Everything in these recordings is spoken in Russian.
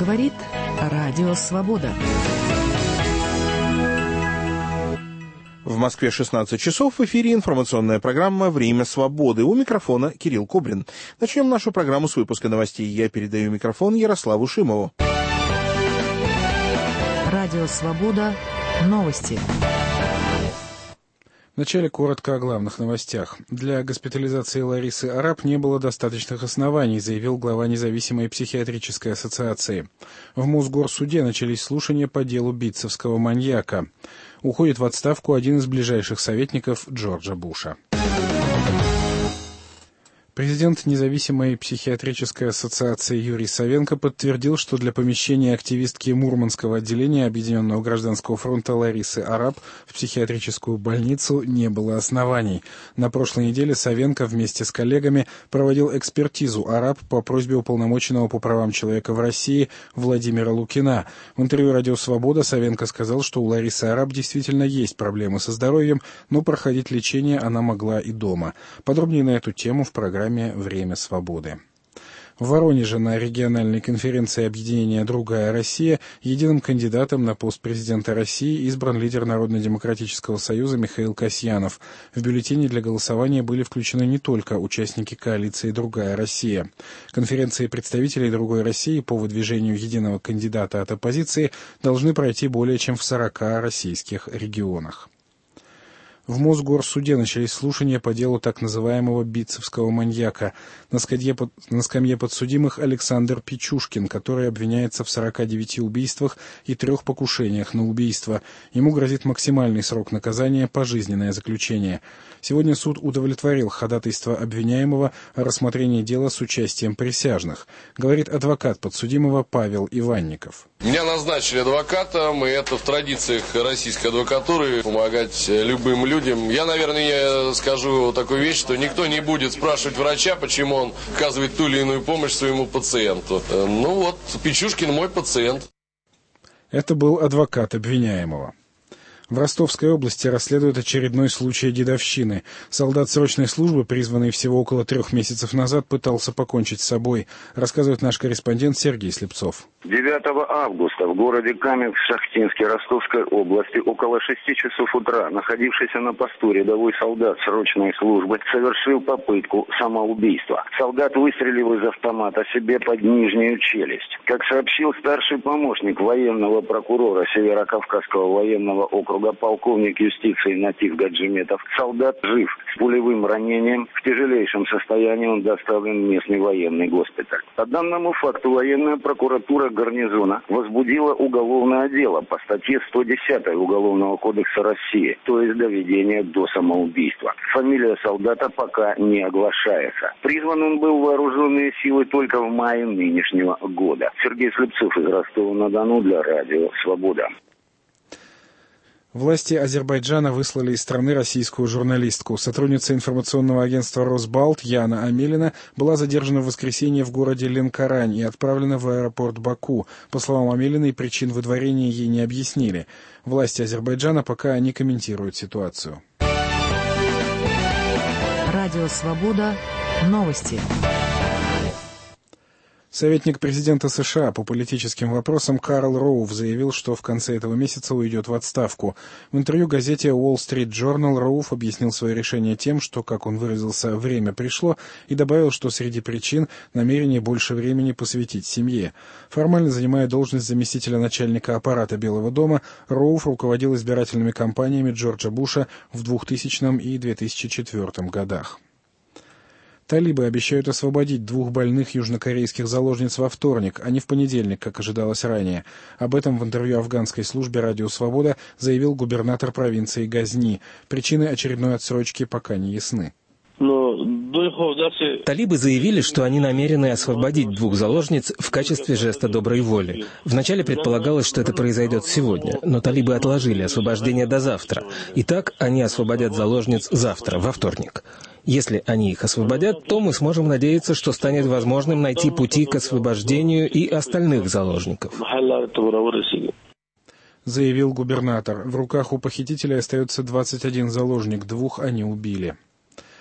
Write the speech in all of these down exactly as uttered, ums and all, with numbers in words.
говорит Радио Свобода. В Москве шестнадцать часов, в эфире информационная программа «Время свободы». У микрофона Кирилл Кубрин. Начнем нашу программу с выпуска новостей. Я передаю микрофон Ярославу Шимову. Радио Свобода. Новости. Вначале коротко о главных новостях. Для госпитализации Ларисы Арап не было достаточных оснований, заявил глава независимой психиатрической ассоциации. В Мосгорсуде начались слушания по делу битцевского маньяка. Уходит в отставку один из ближайших советников Джорджа Буша. Президент независимой психиатрической ассоциации Юрий Савенко подтвердил, что для помещения активистки Мурманского отделения Объединенного гражданского фронта Ларисы Арап в психиатрическую больницу не было оснований. На прошлой неделе Савенко вместе с коллегами проводил экспертизу Арап по просьбе уполномоченного по правам человека в России Владимира Лукина. В интервью «Радио Свобода» Савенко сказал, что у Ларисы Арап действительно есть проблемы со здоровьем, но проходить лечение она могла и дома. Подробнее на эту тему в программе «Время свободы». В Воронеже на региональной конференции объединения «Другая Россия» единым кандидатом на пост президента России избран лидер Народно-демократического союза Михаил Касьянов. В бюллетени для голосования были включены не только участники коалиции «Другая Россия». Конференции представителей «Другой России» по выдвижению единого кандидата от оппозиции должны пройти более чем в сорока российских регионах. В Мосгорсуде начались слушания по делу так называемого битцевского маньяка. На скамье, под, на скамье подсудимых Александр Пичушкин, который обвиняется в сорока девяти убийствах и трех покушениях на убийство. Ему грозит максимальный срок наказания — пожизненное заключение. Сегодня суд удовлетворил ходатайство обвиняемого о рассмотрении дела с участием присяжных, говорит адвокат подсудимого Павел Иванников. Меня назначили адвокатом, и это в традициях российской адвокатуры — помогать любым людям. Я, наверное, скажу такую вещь, что никто не будет спрашивать врача, почему он оказывает ту или иную помощь своему пациенту. Ну вот, Пичушкин мой пациент. Это был адвокат обвиняемого. В Ростовской области расследуют очередной случай дедовщины. Солдат срочной службы, призванный всего около трех месяцев назад, пытался покончить с собой, рассказывает наш корреспондент Сергей Слепцов. девятого августа в городе Каменск-Шахтинске Ростовской области около шести часов утра находившийся на посту рядовой солдат срочной службы совершил попытку самоубийства. Солдат выстрелил из автомата себе под нижнюю челюсть. Как сообщил старший помощник военного прокурора Северокавказского военного округа полковник юстиции Натив Гаджиметов, солдат жив с пулевым ранением. В тяжелейшем состоянии он доставлен в местный военный госпиталь. По данному факту военная прокуратура гарнизона возбудила уголовное дело по статье сто десять Уголовного кодекса России, то есть доведение до самоубийства. Фамилия солдата пока не оглашается. Призван он был в вооруженные силы только в мае нынешнего года. Сергей Слепцов из Ростова-на-Дону для Радио Свобода. Власти Азербайджана выслали из страны российскую журналистку. Сотрудница информационного агентства «Росбалт» Яна Амелина была задержана в воскресенье в городе Ленкорань и отправлена в аэропорт Баку. По словам Амелиной, причин выдворения ей не объяснили. Власти Азербайджана пока не комментируют ситуацию. Радио Свобода. Новости. Советник президента США по политическим вопросам Карл Роув заявил, что в конце этого месяца уйдет в отставку. В интервью газете Wall Street Journal Роув объяснил свое решение тем, что, как он выразился, время пришло, и добавил, что среди причин намерение больше времени посвятить семье. Формально занимая должность заместителя начальника аппарата Белого дома, Роув руководил избирательными кампаниями Джорджа Буша в двухтысячном и две тысячи четвёртом годах. Талибы обещают освободить двух больных южнокорейских заложниц во вторник, а не в понедельник, как ожидалось ранее. Об этом в интервью афганской службе «Радио Свобода» заявил губернатор провинции Газни. Причины очередной отсрочки пока не ясны. Талибы заявили, что они намерены освободить двух заложниц в качестве жеста доброй воли. Вначале предполагалось, что это произойдет сегодня, но талибы отложили освобождение до завтра. Итак, они освободят заложниц завтра, во вторник. Если они их освободят, то мы сможем надеяться, что станет возможным найти пути к освобождению и остальных заложников. Заявил губернатор. В руках у похитителей остается двадцать один заложник, двух они убили.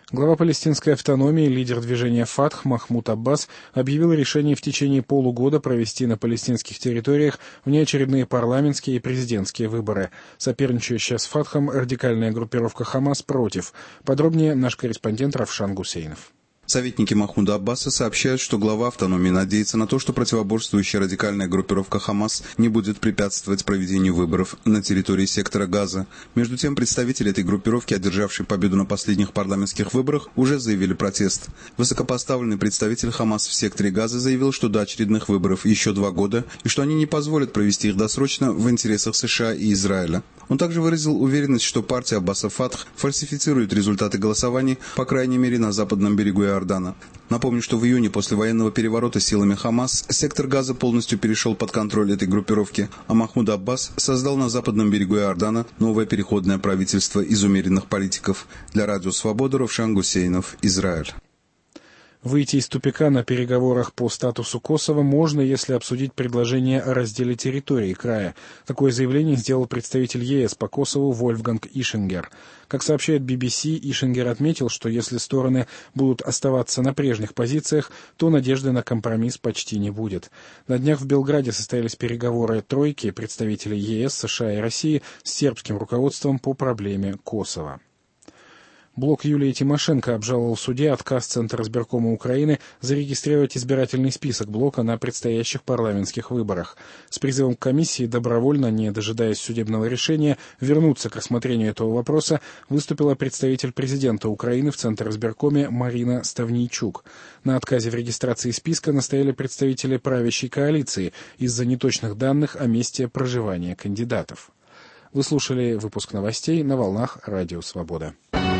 Глава палестинской автономии, лидер движения «Фатх» Махмуд Аббас объявил решение в течение полугода провести на палестинских территориях внеочередные парламентские и президентские выборы. Соперничающая с «Фатхом» радикальная группировка «Хамас» против. Подробнее наш корреспондент Равшан Гусейнов. Советники Махмуда Аббаса сообщают, что глава автономии надеется на то, что противоборствующая радикальная группировка «Хамас» не будет препятствовать проведению выборов на территории сектора Газа. Между тем, представители этой группировки, одержавшие победу на последних парламентских выборах, уже заявили протест. Высокопоставленный представитель «Хамас» в секторе Газа заявил, что до очередных выборов еще два года и что они не позволят провести их досрочно в интересах США и Израиля. Он также выразил уверенность, что партия Аббаса «Фатх» фальсифицирует результаты голосований, по крайней мере, на западном берегу Иордана. Напомню, что в июне после военного переворота силами Хамас сектор Газа полностью перешел под контроль этой группировки, а Махмуд Аббас создал на западном берегу Иордана новое переходное правительство из умеренных политиков. Для Радио Свобода Равшан Гусейнов, Израиль. Выйти из тупика на переговорах по статусу Косово можно, если обсудить предложение о разделе территории края. Такое заявление сделал представитель ЕС по Косову Вольфганг Ишингер. Как сообщает би би си, Ишингер отметил, что если стороны будут оставаться на прежних позициях, то надежды на компромисс почти не будет. На днях в Белграде состоялись переговоры тройки представителей ЕС, США и России с сербским руководством по проблеме Косово. Блок Юлии Тимошенко обжаловал в суде отказ Центра избиркома Украины зарегистрировать избирательный список блока на предстоящих парламентских выборах. С призывом к комиссии добровольно, не дожидаясь судебного решения, вернуться к рассмотрению этого вопроса выступила представитель президента Украины в Центр избиркоме Марина Ставнийчук. На отказе в регистрации списка настояли представители правящей коалиции из-за неточных данных о месте проживания кандидатов. Вы слушали выпуск новостей на волнах Радио Свобода.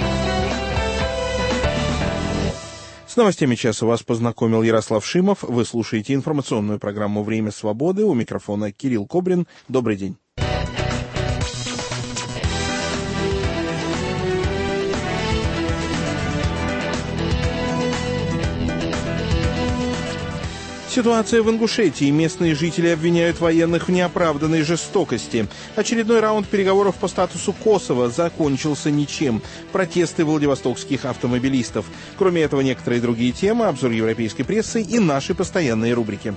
С новостями часа вас познакомил Ярослав Шимов. Вы слушаете информационную программу «Время свободы». У микрофона Кирилл Кобрин. Добрый день. Ситуация в Ингушетии. Местные жители обвиняют военных в неоправданной жестокости. Очередной раунд переговоров по статусу Косово закончился ничем. Протесты владивостокских автомобилистов. Кроме этого, некоторые другие темы, обзор европейской прессы и наши постоянные рубрики.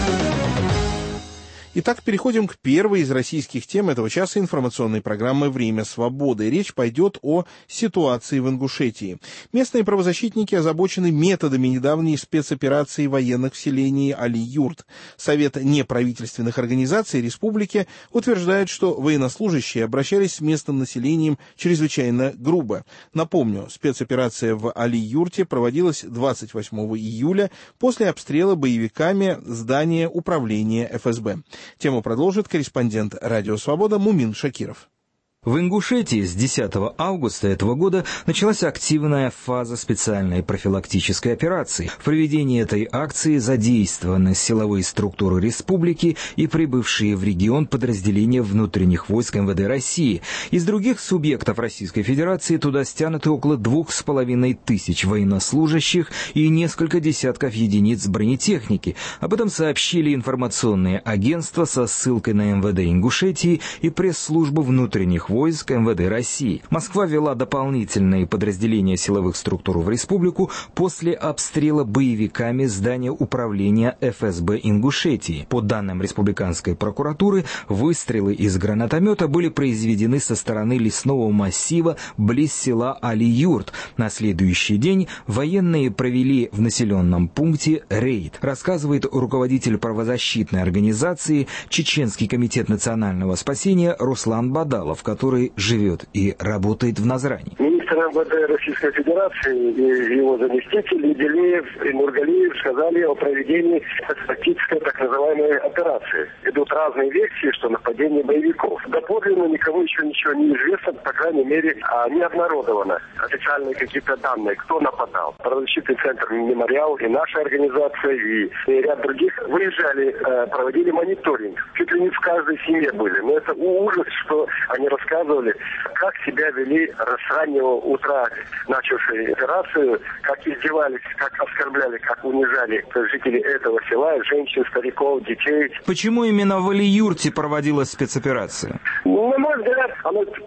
Итак, переходим к первой из российских тем этого часа информационной программы «Время свободы». Речь пойдет о ситуации в Ингушетии. Местные правозащитники озабочены методами недавней спецоперации военных в селении Али-Юрт. Совет неправительственных организаций республики утверждает, что военнослужащие обращались с местным населением чрезвычайно грубо. Напомню, спецоперация в Али-Юрте проводилась двадцать восьмого июля после обстрела боевиками здания управления эф эс бэ. Тему продолжит корреспондент «Радио Свобода» Мумин Шакиров. В Ингушетии с десятого августа этого года началась активная фаза специальной профилактической операции. В проведении этой акции задействованы силовые структуры республики и прибывшие в регион подразделения внутренних войск эм вэ дэ России. Из других субъектов Российской Федерации туда стянуты около двух с половиной тысяч военнослужащих и несколько десятков единиц бронетехники. Об этом сообщили информационные агентства со ссылкой на эм вэ дэ Ингушетии и пресс-службу внутренних войск эм вэ дэ России. Москва ввела дополнительные подразделения силовых структур в республику после обстрела боевиками здания управления эф эс бэ Ингушетии. По данным республиканской прокуратуры, выстрелы из гранатомета были произведены со стороны лесного массива близ села Али-Юрт. На следующий день военные провели в населенном пункте рейд, рассказывает руководитель правозащитной организации Чеченский комитет национального спасения Руслан Бадалов, который живет и работает в Назрани. Министр эм вэ дэ Российской Федерации и его заместители Делеев и Нургалиев сказали о проведении тактической так называемой операции. Идут разные версии, что нападение боевиков. Доподлинно никому еще ничего не известно, по крайней мере, не обнародовано официальные какие-то данные, кто нападал. Правозащитный центр «Мемориал» и наша организация, и, и ряд других выезжали, проводили мониторинг. Чуть ли не в каждой семье были. Но это ужас, что они рассказывали, как себя вели с раннего утра, начавшие операцию, как издевались, как оскорбляли, как унижали жителей этого села, женщин, стариков, детей. Почему именно в Али-Юрте проводилась спецоперация? На мой взгляд, она чуть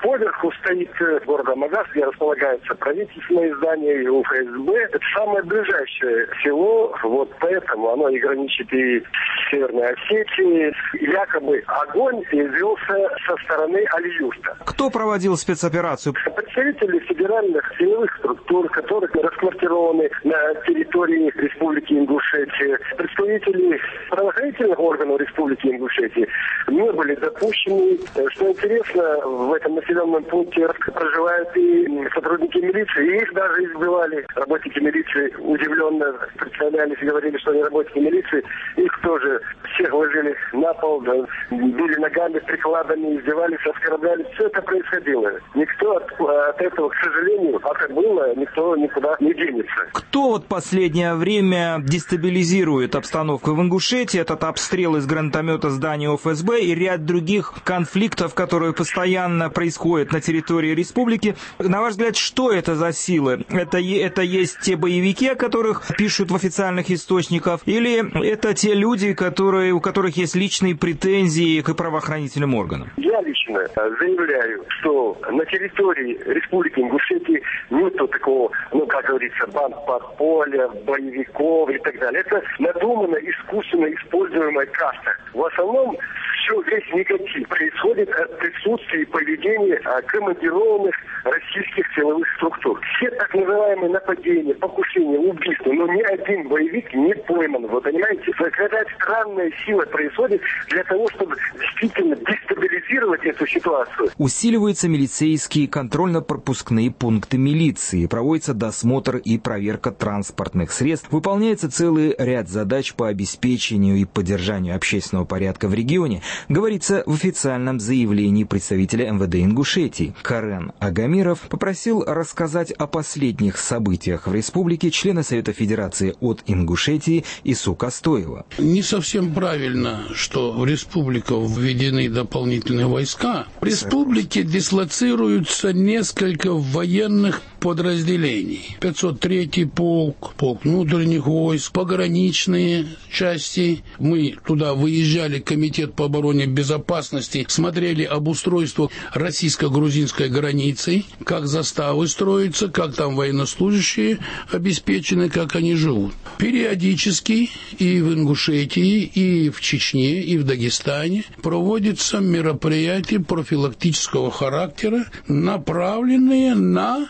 Поверху стоит город Амагас, где располагается правительственное здание и У Эф Эс Бэ. Это самое ближайшее село, вот поэтому оно и граничит и с Северной Осетией. Якобы огонь велся со стороны Аль-Юрта. Кто проводил спецоперацию? Представители федеральных силовых структур, которые расквартированы на территории Республики Ингушетия. Представители правоохранительных органов Республики Ингушетия не были допущены. Что интересно, в этом населенном пункте проживают и сотрудники милиции, и их даже избивали. Работники милиции удивленно представлялись и говорили, что они работники милиции. Их тоже всех ложили на пол, да, били ногами, прикладами, издевались, оскорбляли. Все это происходило. Никто от, от этого, к сожалению, а как было, никто никуда не денется. Кто вот последнее время дестабилизирует обстановку в Ингушетии? Этот обстрел из гранатомета здания О Эф Эс Бэ и ряд других конфликтов, которые постоянно происходят на территории республики. На ваш взгляд, что это за силы? Это, это есть те боевики, о которых пишут в официальных источниках, или это те люди, которые, у которых есть личные претензии к правоохранительным органам? Я лично заявляю, что на территории Республики Ингушетии нету такого, ну, как говорится, банд подполья, боевиков и так далее. Это надуманно, искусственно используемая каста. В основном все, весь негатив происходит от присутствия и поведения а, командированных российских силовых структур. Все так называемые нападения, покушения, убийства, но ни один боевик не пойман. Вы понимаете, какая-то странная сила происходит для того, чтобы действительно дестабилизировать эту ситуацию. Усиливаются милицейские контрольно-пропускные пункты милиции, проводится досмотр и проверка транспортных средств, выполняется целый ряд задач по обеспечению и поддержанию общественного порядка в регионе, говорится в официальном заявлении представителя эм вэ дэ Ингушетии. Карен Агамиров попросил рассказать о последних событиях в республике члена Совета Федерации от Ингушетии Ису Костоева. Не совсем правильно, что в республику введены дополнительные войска. В республике дислоцируются несколько военных подразделений. пятьсот третий полк, полк внутренних войск, пограничные части. Мы туда выезжали, комитет по обороне и безопасности, смотрели обустройство российско-грузинской границы, как заставы строятся, как там военнослужащие обеспечены, как они живут. Периодически и в Ингушетии, и в Чечне, и в Дагестане проводятся мероприятия профилактического характера, направленные на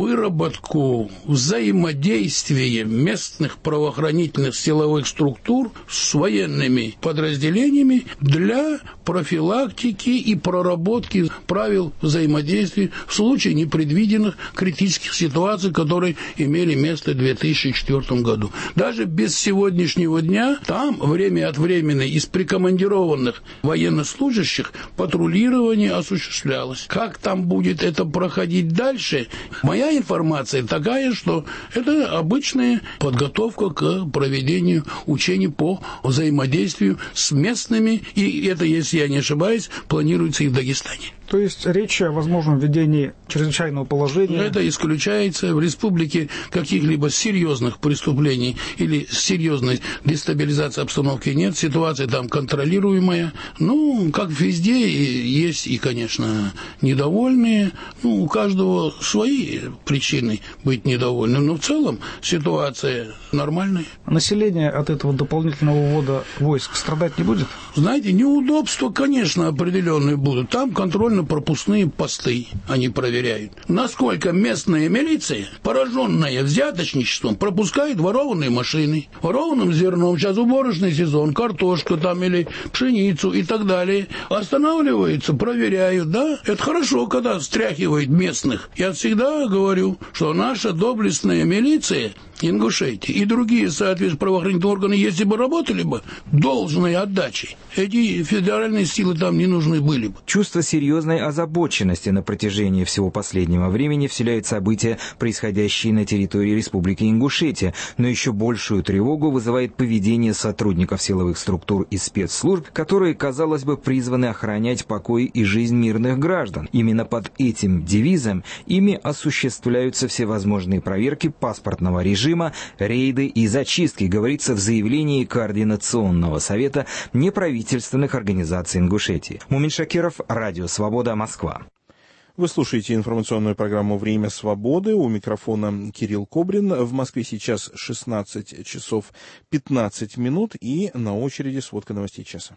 выработку взаимодействия местных правоохранительных силовых структур с военными подразделениями для профилактики и проработки правил взаимодействия в случае непредвиденных критических ситуаций, которые имели место в две тысячи четвёртом году. Даже без сегодняшнего дня там время от времени из прикомандированных военнослужащих патрулирование осуществлялось. Как там будет это проходить дальше? Моя информация такая, что это обычная подготовка к проведению учений по взаимодействию с местными, и это, если я не ошибаюсь, планируется и в Дагестане. То есть речь о возможном введении чрезвычайного положения? Это исключается. В республике каких-либо серьезных преступлений или серьезной дестабилизации обстановки нет. Ситуация там контролируемая. Ну, как везде, есть и, конечно, недовольные. Ну, у каждого свои причины быть недовольным. Но в целом ситуация нормальная. Население от этого дополнительного ввода войск страдать не будет? Знаете, неудобства, конечно, определенные будут. Там контрольно-пропускные посты они проверяют. Насколько местная милиция, пораженная взяточничеством, пропускает ворованные машины, ворованным зерном, сейчас уборочный сезон, картошка там или пшеницу и так далее, останавливаются, проверяют, да? Это хорошо, когда стряхивает местных. Я всегда говорю, что наша доблестная милиция Ингушетии и другие, соответственно, правоохранительные органы, если бы работали бы должной отдачей, эти федеральные силы там не нужны были бы. Чувство серьезной озабоченности на протяжении всего последнего времени вселяют события, происходящие на территории Республики Ингушетия, но еще большую тревогу вызывает поведение сотрудников силовых структур и спецслужб, которые, казалось бы, призваны охранять покой и жизнь мирных граждан. Именно под этим девизом ими осуществляются всевозможные проверки паспортного режима, рейды и зачистки, говорится в заявлении Координационного совета неправительственных организаций Ингушетии. Мумин Шакиров, Радио Свобода, Москва. Вы слушаете информационную программу «Время свободы». У микрофона Кирилл Кобрин. В Москве сейчас шестнадцать часов пятнадцать минут, и на очереди сводка новостей часа.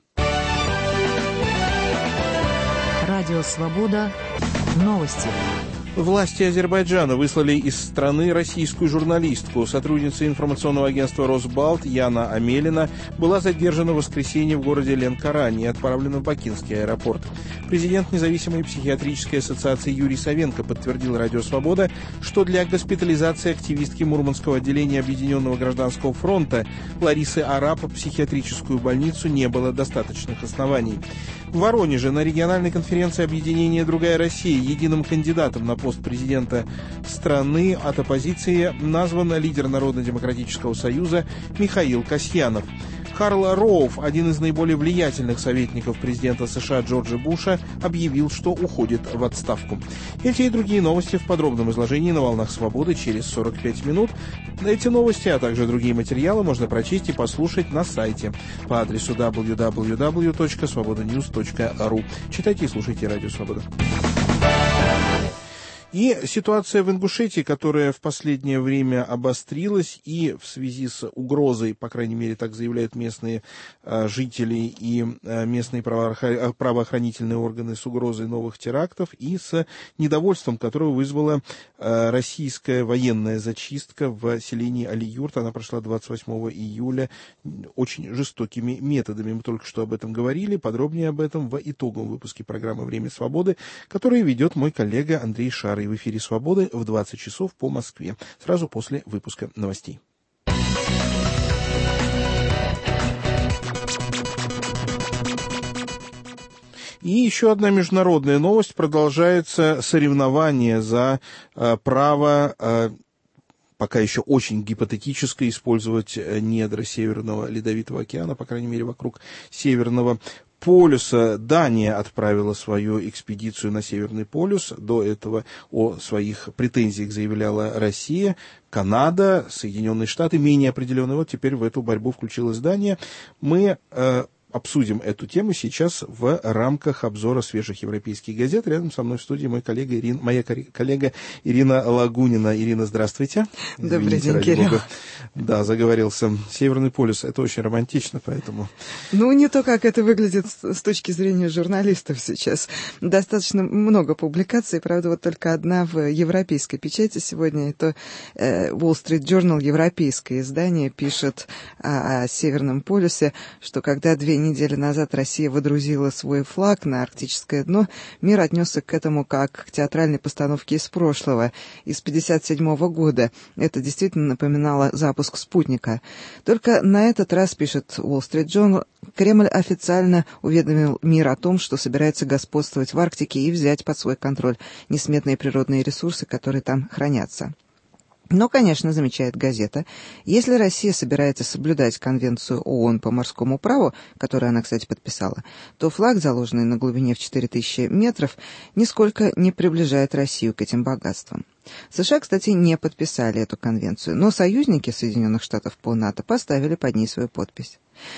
Радио «Свобода». Новости. Власти Азербайджана выслали из страны российскую журналистку. Сотрудница информационного агентства «Росбалт» Яна Амелина была задержана в воскресенье в городе Ленкорань и отправлена в Бакинский аэропорт. Президент независимой психиатрической ассоциации Юрий Савенко подтвердил «Радио Свобода», что для госпитализации активистки Мурманского отделения Объединенного гражданского фронта Ларисы Арап в психиатрическую больницу не было достаточных оснований. В Воронеже на региональной конференции объединения «Другая Россия» единым кандидатом на пост президента страны от оппозиции назван лидер Народно-демократического союза Михаил Касьянов. Карл Роуф, один из наиболее влиятельных советников президента США Джорджа Буша, объявил, что уходит в отставку. Эти и другие новости в подробном изложении на «Волнах Свободы» через сорок пять минут. Эти новости, а также другие материалы можно прочесть и послушать на сайте по адресу дабл ю дабл ю дабл ю точка свобода ньюс точка ру. Читайте и слушайте «Радио Свобода». И ситуация в Ингушетии, которая в последнее время обострилась и в связи с угрозой, по крайней мере, так заявляют местные а, жители и а, местные правоохр... правоохранительные органы, с угрозой новых терактов и с недовольством, которое вызвала а, российская военная зачистка в селении Али-Юрт. Она прошла двадцать восьмого июля очень жестокими методами. Мы только что об этом говорили. Подробнее об этом в итоговом выпуске программы «Время свободы», который ведет мой коллега Андрей Шар. И в эфире «Свободы» в двадцать часов по Москве, сразу после выпуска новостей. И еще одна международная новость. Продолжается соревнование за э, право, э, пока еще очень гипотетическое, использовать недра Северного Ледовитого океана, по крайней мере, вокруг Северного полюса. Дания отправила свою экспедицию на Северный полюс. До этого о своих претензиях заявляла Россия, Канада, Соединенные Штаты, менее определенные. Вот теперь в эту борьбу включилась Дания. Мы э, обсудим эту тему сейчас в рамках обзора свежих европейских газет. Рядом со мной в студии мой коллега Ирина, моя коллега Ирина Лагунина. Ирина, здравствуйте. Добрый Извините, день, Кирилл. Бога. Да, заговорился. Северный полюс, это очень романтично, поэтому... Ну, не то, как это выглядит с точки зрения журналистов сейчас. Достаточно много публикаций, правда, вот только одна в европейской печати сегодня. Это Wall Street Journal, европейское издание, пишет о, о Северном полюсе, что когда две недели назад Россия водрузила свой флаг на арктическое дно, мир отнесся к этому как к театральной постановке из прошлого, из пятьдесят седьмого года. Это действительно напоминало запуск спутника. Только на этот раз, пишет Wall Street Journal, Кремль официально уведомил мир о том, что собирается господствовать в Арктике и взять под свой контроль несметные природные ресурсы, которые там хранятся. Но, конечно, замечает газета, если Россия собирается соблюдать Конвенцию ООН по морскому праву, которую она, кстати, подписала, то флаг, заложенный на глубине в четыре тысячи метров, нисколько не приближает Россию к этим богатствам. США, кстати, не подписали эту конвенцию, но союзники Соединенных Штатов по НАТО поставили под ней свою подпись.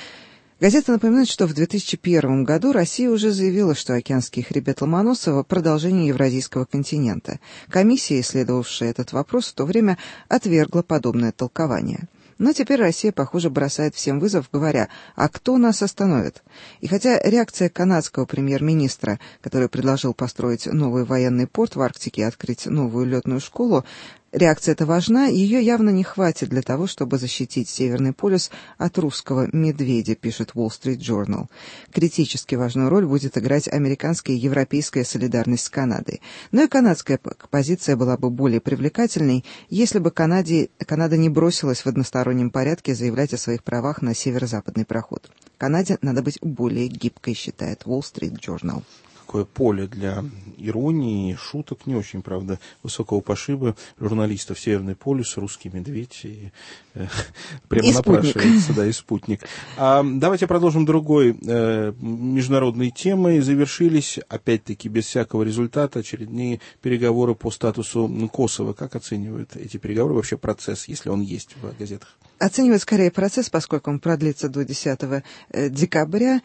Газета напоминает, что в две тысячи первом году Россия уже заявила, что океанский хребет Ломоносова – продолжение Евразийского континента. Комиссия, исследовавшая этот вопрос, в то время отвергла подобное толкование. Но теперь Россия, похоже, бросает всем вызов, говоря, а кто нас остановит? И хотя реакция канадского премьер-министра, который предложил построить новый военный порт в Арктике и открыть новую летную школу, реакция эта важна, ее явно не хватит для того, чтобы защитить Северный полюс от русского медведя, пишет Wall Street Journal. Критически важную роль будет играть американская и европейская солидарность с Канадой. Но и канадская позиция была бы более привлекательной, если бы Канаде, Канада не бросилась в одностороннем порядке заявлять о своих правах на северо-западный проход. Канаде надо быть более гибкой, считает Wall Street Journal. Такое поле для иронии, шуток, не очень, правда, высокого пошиба журналистов «Северный полюс», «Русский медведь», и, э, прямо и напрашивается, да, и «Спутник». А, давайте продолжим другой э, международной темой. Завершились, опять-таки, без всякого результата, очередные переговоры по статусу Косово. Как оценивают эти переговоры, вообще процесс, если он есть в газетах? Оценивают скорее процесс, поскольку он продлится до десятого декабря.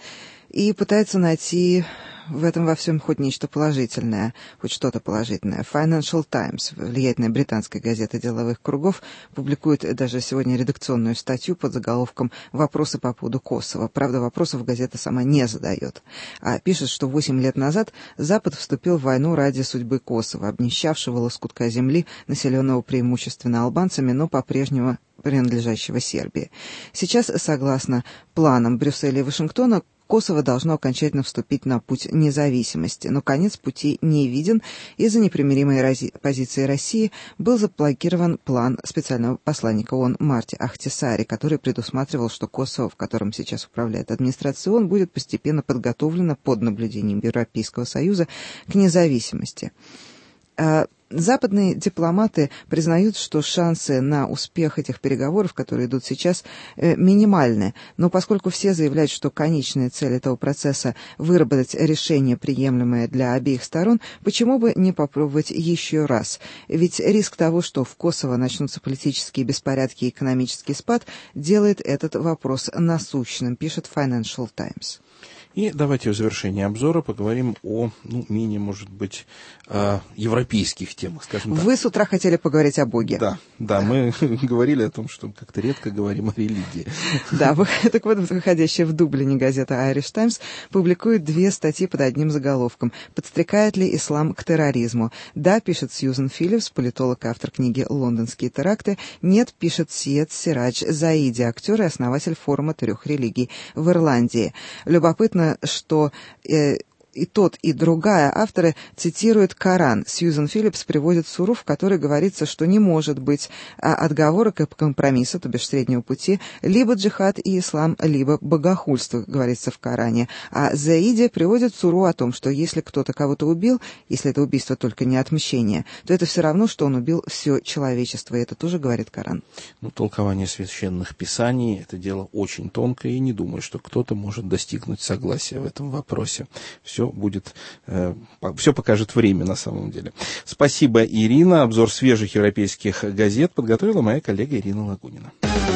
и пытается найти в этом во всем хоть нечто положительное, хоть что-то положительное. Financial Times, влиятельная британская газета деловых кругов, публикует даже сегодня редакционную статью под заголовком «Вопросы по поводу Косово». Правда, вопросов газета сама не задает, а пишет, что восемь лет назад Запад вступил в войну ради судьбы Косово, обнищавшего лоскутка земли, населенного преимущественно албанцами, но по-прежнему принадлежащего Сербии. Сейчас, согласно планам Брюсселя и Вашингтона, Косово должно окончательно вступить на путь независимости, но конец пути не виден. Из-за непримиримой рази- позиции России был заблокирован план специального посланника ООН Марти Ахтисари, который предусматривал, что Косово, в котором сейчас управляет администрация ООН, будет постепенно подготовлено под наблюдением Европейского Союза к независимости. Западные дипломаты признают, что шансы на успех этих переговоров, которые идут сейчас, минимальны. Но поскольку все заявляют, что конечная цель этого процесса – выработать решение, приемлемое для обеих сторон, почему бы не попробовать еще раз? Ведь риск того, что в Косово начнутся политические беспорядки и экономический спад, делает этот вопрос насущным, пишет Financial Times. И давайте в завершении обзора поговорим о, ну, менее, может быть, э, европейских темах, скажем так. Вы с утра хотели поговорить о Боге. Да, да, мы говорили о том, что как-то редко говорим о религии. Да, так вот, выходящая в Дублине газета Irish Times публикует две статьи под одним заголовком «Подстрекает ли ислам к терроризму?» Да, пишет Сьюзен Филлипс, политолог и автор книги «Лондонские теракты». Нет, пишет Сиед Сирадж Заиди, актер и основатель форума трех религий в Ирландии. Любопытно, что э, и тот, и другая авторы цитируют Коран. Сьюзен Филлипс приводит суру, в которой говорится, что не может быть а, отговорок и компромисса, то бишь среднего пути, либо джихад и ислам, либо богохульство, говорится в Коране. А Заиди приводит суру о том, что если кто-то кого-то убил, если это убийство только не отмщение, то это все равно, что он убил все человечество, и это тоже говорит Коран. Ну, толкование священных писаний – это дело очень тонкое, и не думаю, что кто-то может достигнуть согласия в этом вопросе. Все будет, э, все покажет время на самом деле. Спасибо, Ирина. Обзор свежих европейских газет подготовила моя коллега Ирина Лагунина.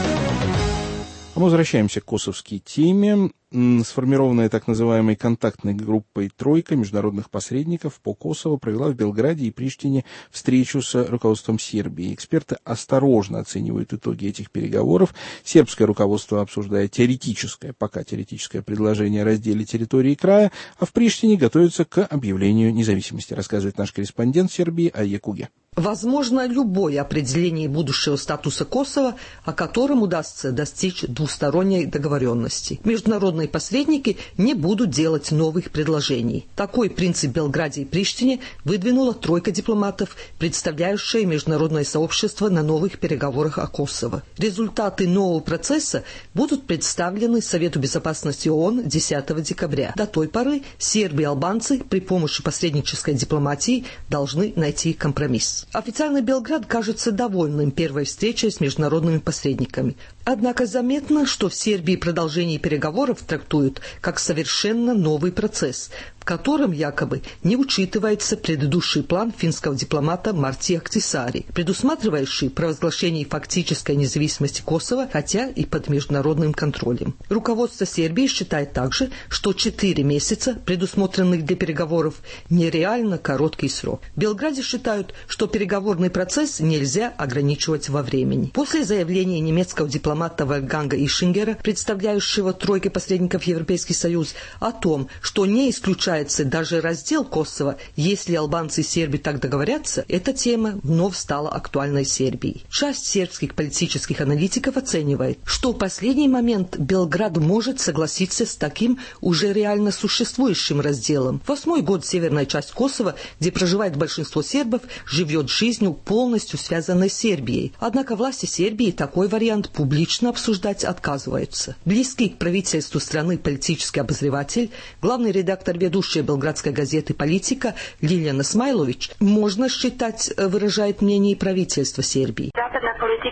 А мы возвращаемся к косовской теме. Сформированная так называемой контактной группой «Тройка» международных посредников по Косово провела в Белграде и Приштине встречу с руководством Сербии. Эксперты осторожно оценивают итоги этих переговоров. Сербское руководство обсуждает теоретическое, пока теоретическое предложение о разделе территории края, а в Приштине готовятся к объявлению независимости, рассказывает наш корреспондент в Сербии Айя Куге. Возможно любое определение будущего статуса Косово, о котором удастся достичь двусторонней договоренности. Международные посредники не будут делать новых предложений. Такой принцип в Белграде и Приштине выдвинула тройка дипломатов, представляющая международное сообщество на новых переговорах о Косово. Результаты нового процесса будут представлены Совету Безопасности ООН десятого декабря. До той поры сербы и албанцы при помощи посреднической дипломатии должны найти компромисс. Официальный Белград кажется довольным первой встречей с международными посредниками. Однако заметно, что в Сербии продолжение переговоров трактуют как совершенно новый процесс, в котором якобы не учитывается предыдущий план финского дипломата Марти Ахтисари, предусматривающий провозглашение фактической независимости Косово, хотя и под международным контролем. Руководство Сербии считает также, что четыре месяца, предусмотренных для переговоров, нереально короткий срок. В Белграде считают, что переговорный процесс нельзя ограничивать во времени. После заявления немецкого дипломата Вольфганга Ишингера, представляющего тройки посредников Европейский Союз, о том, что не исключается даже раздел Косово, если албанцы и сербы так договорятся, эта тема вновь стала актуальной Сербии. Часть сербских политических аналитиков оценивает, что в последний момент Белград может согласиться с таким уже реально существующим разделом. Восьмой год северная часть Косово, где проживает большинство сербов, живет жизнью, полностью связанной с Сербией. Однако власти Сербии такой вариант публично обсуждать отказываются. Близкий к правительству страны политический обозреватель, главный редактор ведущей белградской газеты «Политика» Лилияна Смайлович, можно считать, выражает мнение правительства Сербии. Западная политика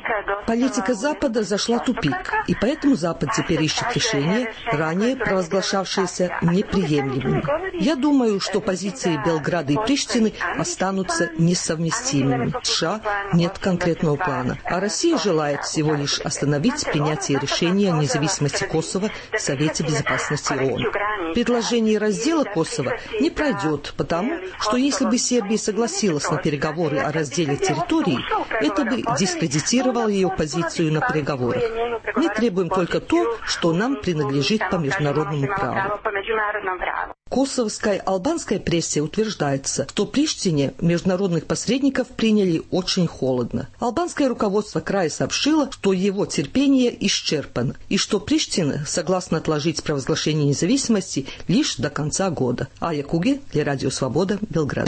Политика Запада зашла в тупик, и поэтому Запад теперь ищет решение, ранее провозглашавшееся неприемлемыми. Я думаю, что позиции Белграда и Приштины останутся несовместимыми. В США нет конкретного плана, а Россия желает всего лишь остановить принятие решения о независимости Косово в Совете Безопасности ООН. Предложение раздела Косово не пройдет, потому что если бы Сербия согласилась на переговоры о разделе территории, это бы дискредитировало ее позицию на переговорах. Мы требуем только то, что нам принадлежит по международному праву. Косовская албанская пресса утверждается, что в Приштине международных посредников приняли очень холодно. Албанское руководство края сообщило, что его терпение исчерпано, и что Приштина согласна отложить провозглашение независимости лишь до конца года. Ая Куге для Радио Свобода, Белград.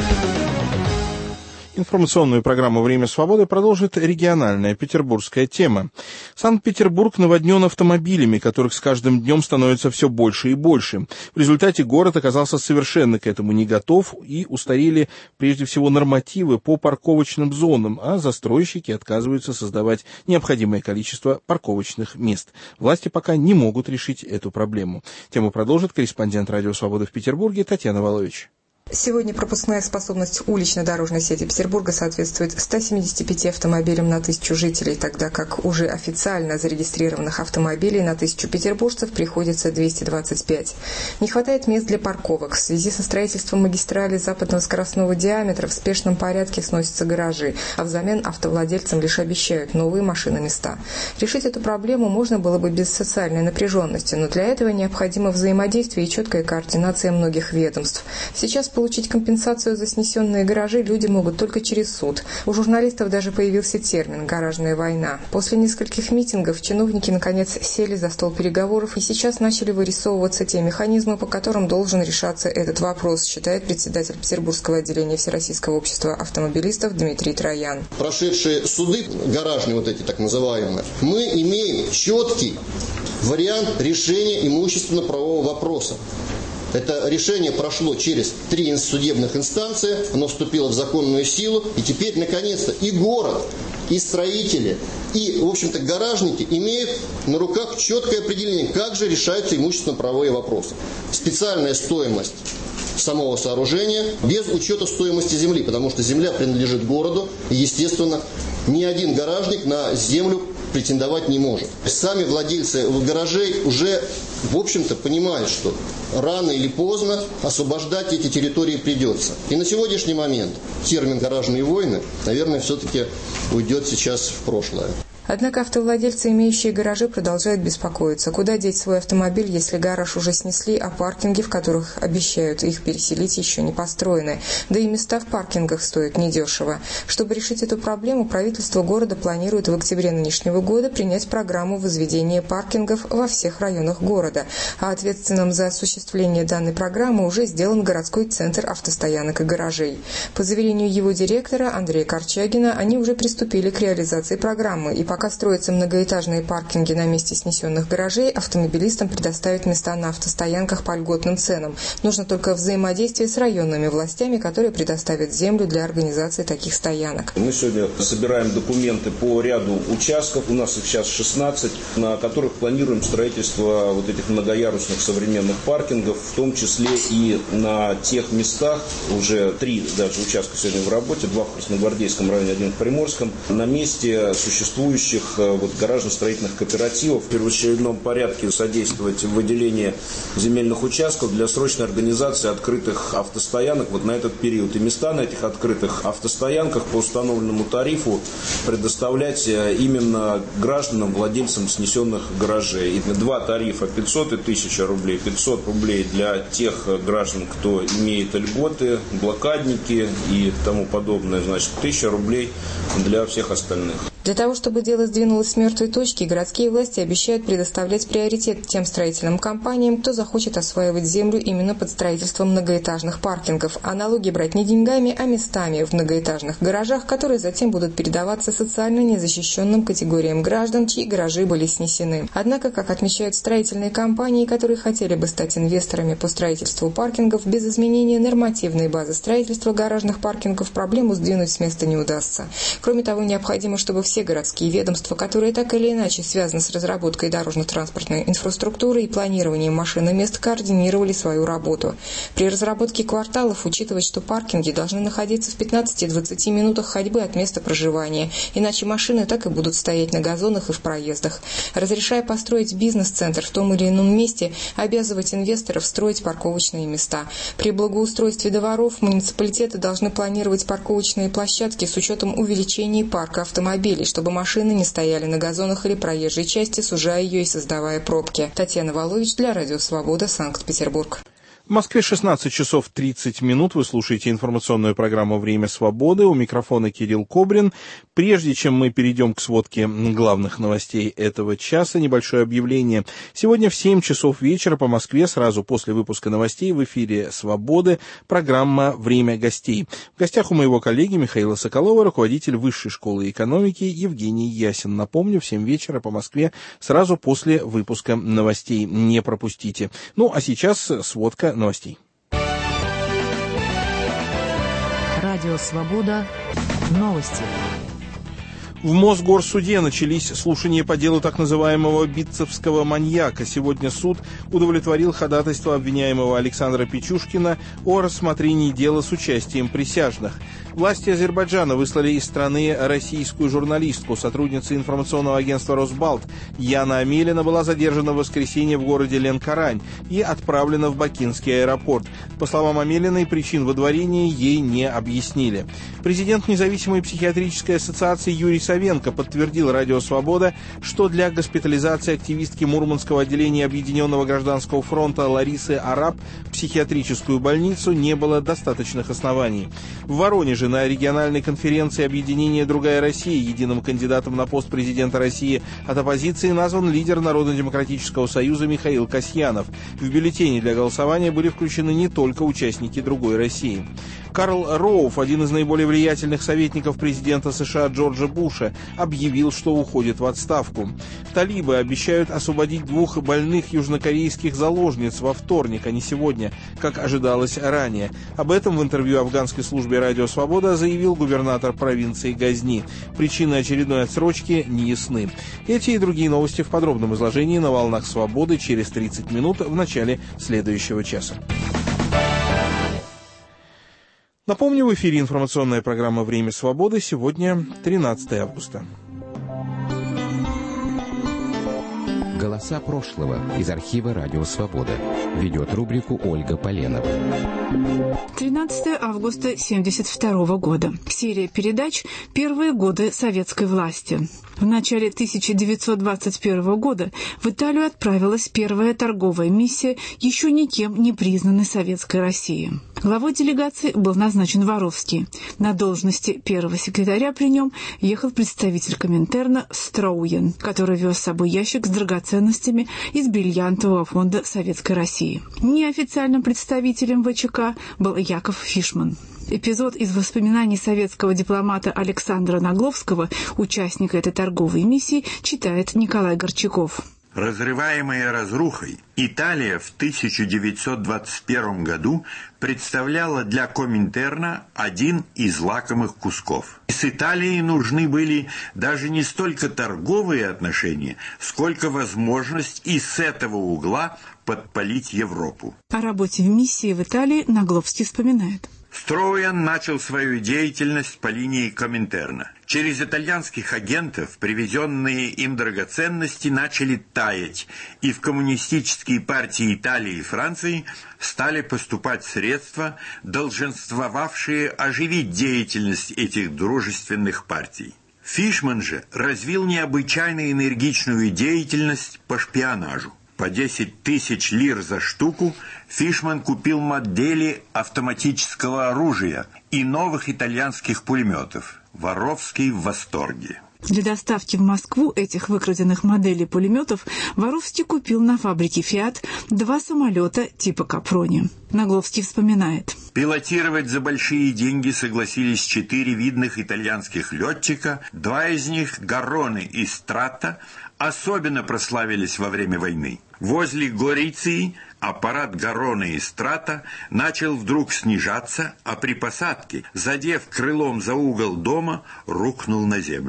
Информационную программу «Время свободы» продолжит региональная петербургская тема. Санкт-Петербург наводнен автомобилями, которых с каждым днем становится все больше и больше. В результате город оказался совершенно к этому не готов, и устарели прежде всего нормативы по парковочным зонам, а застройщики отказываются создавать необходимое количество парковочных мест. Власти пока не могут решить эту проблему. Тему продолжит корреспондент «Радио Свобода» в Петербурге Татьяна Волович. Сегодня пропускная способность улично-дорожной сети Петербурга соответствует ста семидесяти пяти автомобилям на тысячу жителей, тогда как уже официально зарегистрированных автомобилей на тысячу петербуржцев приходится двести двадцать пять. Не хватает мест для парковок. В связи со строительством магистрали западного скоростного диаметра в спешном порядке сносятся гаражи, а взамен автовладельцам лишь обещают новые машиноместа. Решить эту проблему можно было бы без социальной напряженности, но для этого необходимо взаимодействие и четкая координация многих ведомств. Сейчас получить компенсацию за снесенные гаражи люди могут только через суд. У журналистов даже появился термин «гаражная война». После нескольких митингов чиновники наконец сели за стол переговоров и сейчас начали вырисовываться те механизмы, по которым должен решаться этот вопрос, считает председатель Петербургского отделения Всероссийского общества автомобилистов Дмитрий Троян. Прошедшие суды, гаражные вот эти так называемые, мы имеем четкий вариант решения имущественно-правового вопроса. Это решение прошло через три судебных инстанции, оно вступило в законную силу, и теперь, наконец-то, и город, и строители, и, в общем-то, гаражники имеют на руках четкое определение, как же решаются имущественно-правовые вопросы. Специальная стоимость самого сооружения без учета стоимости земли, потому что земля принадлежит городу, и, естественно, ни один гаражник на землю претендовать не может. Сами владельцы гаражей уже, в общем-то, понимают, что рано или поздно освобождать эти территории придется. И на сегодняшний момент термин «гаражные войны», наверное, все-таки уйдет сейчас в прошлое. Однако автовладельцы, имеющие гаражи, продолжают беспокоиться. Куда деть свой автомобиль, если гараж уже снесли, а паркинги, в которых обещают их переселить, еще не построены? Да и места в паркингах стоят недешево. Чтобы решить эту проблему, правительство города планирует в октябре нынешнего года принять программу возведения паркингов во всех районах города. А ответственным за осуществление данной программы уже сделан городской центр автостоянок и гаражей. По заверению его директора Андрея Корчагина, они уже приступили к реализации программы, и пока строятся многоэтажные паркинги на месте снесенных гаражей, автомобилистам предоставят места на автостоянках по льготным ценам. Нужно только взаимодействие с районными властями, которые предоставят землю для организации таких стоянок. Мы сегодня собираем документы по ряду участков, у нас их сейчас шестнадцать, на которых планируем строительство вот этих многоярусных современных паркингов, в том числе и на тех местах, уже три даже участка сегодня в работе, два в Красногвардейском районе, один в Приморском, на месте существующих вот, гаражно-строительных кооперативов в первоочередном порядке содействовать в выделении земельных участков для срочной организации открытых автостоянок вот на этот период. И места на этих открытых автостоянках по установленному тарифу предоставлять именно гражданам, владельцам снесенных гаражей. И два тарифа пятьсот и тысяча рублей. пятьсот рублей для тех граждан, кто имеет льготы, блокадники и тому подобное. Значит, тысяча рублей для всех остальных. Для того, чтобы дело сдвинулось с мертвой точки, городские власти обещают предоставлять приоритет тем строительным компаниям, кто захочет осваивать землю именно под строительство многоэтажных паркингов, а налоги брать не деньгами, а местами в многоэтажных гаражах, которые затем будут передаваться социально незащищенным категориям граждан, чьи гаражи были снесены. Однако, как отмечают строительные компании, которые хотели бы стать инвесторами по строительству паркингов, без изменения нормативной базы строительства гаражных паркингов проблему сдвинуть с места не удастся. Кроме того, необходимо, чтобы все все городские ведомства, которые так или иначе связаны с разработкой дорожно-транспортной инфраструктуры и планированием машинных мест, координировали свою работу. При разработке кварталов учитывать, что паркинги должны находиться в пятнадцати-двадцати минутах ходьбы от места проживания, иначе машины так и будут стоять на газонах и в проездах. Разрешая построить бизнес-центр в том или ином месте, обязывать инвесторов строить парковочные места. При благоустройстве дворов муниципалитеты должны планировать парковочные площадки с учетом увеличения парка автомобилей, чтобы машины не стояли на газонах или проезжей части, сужая ее и создавая пробки. Татьяна Волович для Радио Свобода, Санкт-Петербург. В Москве шестнадцать часов тридцать минут. Вы слушаете информационную программу «Время свободы». У микрофона Кирилл Кобрин. Прежде чем мы перейдем к сводке главных новостей этого часа, небольшое объявление. Сегодня в семь часов вечера по Москве, сразу после выпуска новостей, в эфире «Свободы» программа «Время гостей». В гостях у моего коллеги Михаила Соколова, руководитель Высшей школы экономики Евгений Ясин. Напомню, в семь вечера по Москве, сразу после выпуска новостей. Не пропустите. Ну, а сейчас сводка новостей. Радио «Свобода». Новости. В Мосгорсуде начались слушания по делу так называемого битцевского маньяка. Сегодня суд удовлетворил ходатайство обвиняемого Александра Печушкина о рассмотрении дела с участием присяжных. Власти Азербайджана выслали из страны российскую журналистку. Сотрудница информационного агентства «Росбалт» Яна Амелина была задержана в воскресенье в городе Ленкорань и отправлена в Бакинский аэропорт. По словам Амелиной, причин выдворения ей не объяснили. Президент независимой психиатрической ассоциации Юрий Савенко подтвердил Радио «Свобода», что для госпитализации активистки Мурманского отделения Объединенного гражданского фронта Ларисы Араб в психиатрическую больницу не было достаточных оснований. В Воронеже на региональной конференции объединения «Другая Россия» единым кандидатом на пост президента России от оппозиции назван лидер Народно-демократического союза Михаил Касьянов. В бюллетени для голосования были включены не только участники «Другой России». Карл Роуф, один из наиболее влиятельных советников президента США Джорджа Буша, объявил, что уходит в отставку. Талибы обещают освободить двух больных южнокорейских заложниц во вторник, а не сегодня, как ожидалось ранее. Об этом в интервью афганской службе «Радио Свобода» заявил губернатор провинции Газни. Причины очередной отсрочки не ясны. Эти и другие новости в подробном изложении на «Волнах Свободы» через тридцать минут в начале следующего часа. Напомню, в эфире информационная программа «Время свободы». Сегодня тринадцатое августа. Голоса прошлого из архива «Радио Свобода». Ведет рубрику Ольга Поленова. тринадцатое августа семьдесят второго года. Серия передач «Первые годы советской власти». В начале тысяча девятьсот двадцать первого года в Италию отправилась первая торговая миссия еще никем не признанной Советской России. Главой делегации был назначен Воровский. На должности первого секретаря при нем ехал представитель Коминтерна Строуен, который вез с собой ящик с драгоценностями из бриллиантового фонда Советской России. Неофициальным представителем ВЧК был Яков Фишман. Эпизод из воспоминаний советского дипломата Александра Нагловского, участника этой торговой миссии, читает Николай Горчаков. Разрываемая разрухой, Италия в тысяча девятьсот двадцать первом году представляла для Коминтерна один из лакомых кусков. С Италией нужны были даже не столько торговые отношения, сколько возможность и с этого угла подпалить Европу. О работе в миссии в Италии Нагловский вспоминает. Строуен начал свою деятельность по линии Коминтерна. Через итальянских агентов привезенные им драгоценности начали таять, и в коммунистические партии Италии и Франции стали поступать средства, долженствовавшие оживить деятельность этих дружественных партий. Фишман же развил необычайно энергичную деятельность по шпионажу. По десять тысяч лир за штуку Фишман купил модели автоматического оружия и новых итальянских пулеметов. Воровский в восторге. Для доставки в Москву этих выкраденных моделей пулеметов Воровский купил на фабрике «Фиат» два самолета типа «Капрони». Нагловский вспоминает. Пилотировать за большие деньги согласились четыре видных итальянских летчика. Два из них, Гарроне и Страта, особенно прославились во время войны. Возле Гориции аппарат Гарроне и Страта начал вдруг снижаться, а при посадке, задев крылом за угол дома, рухнул на землю.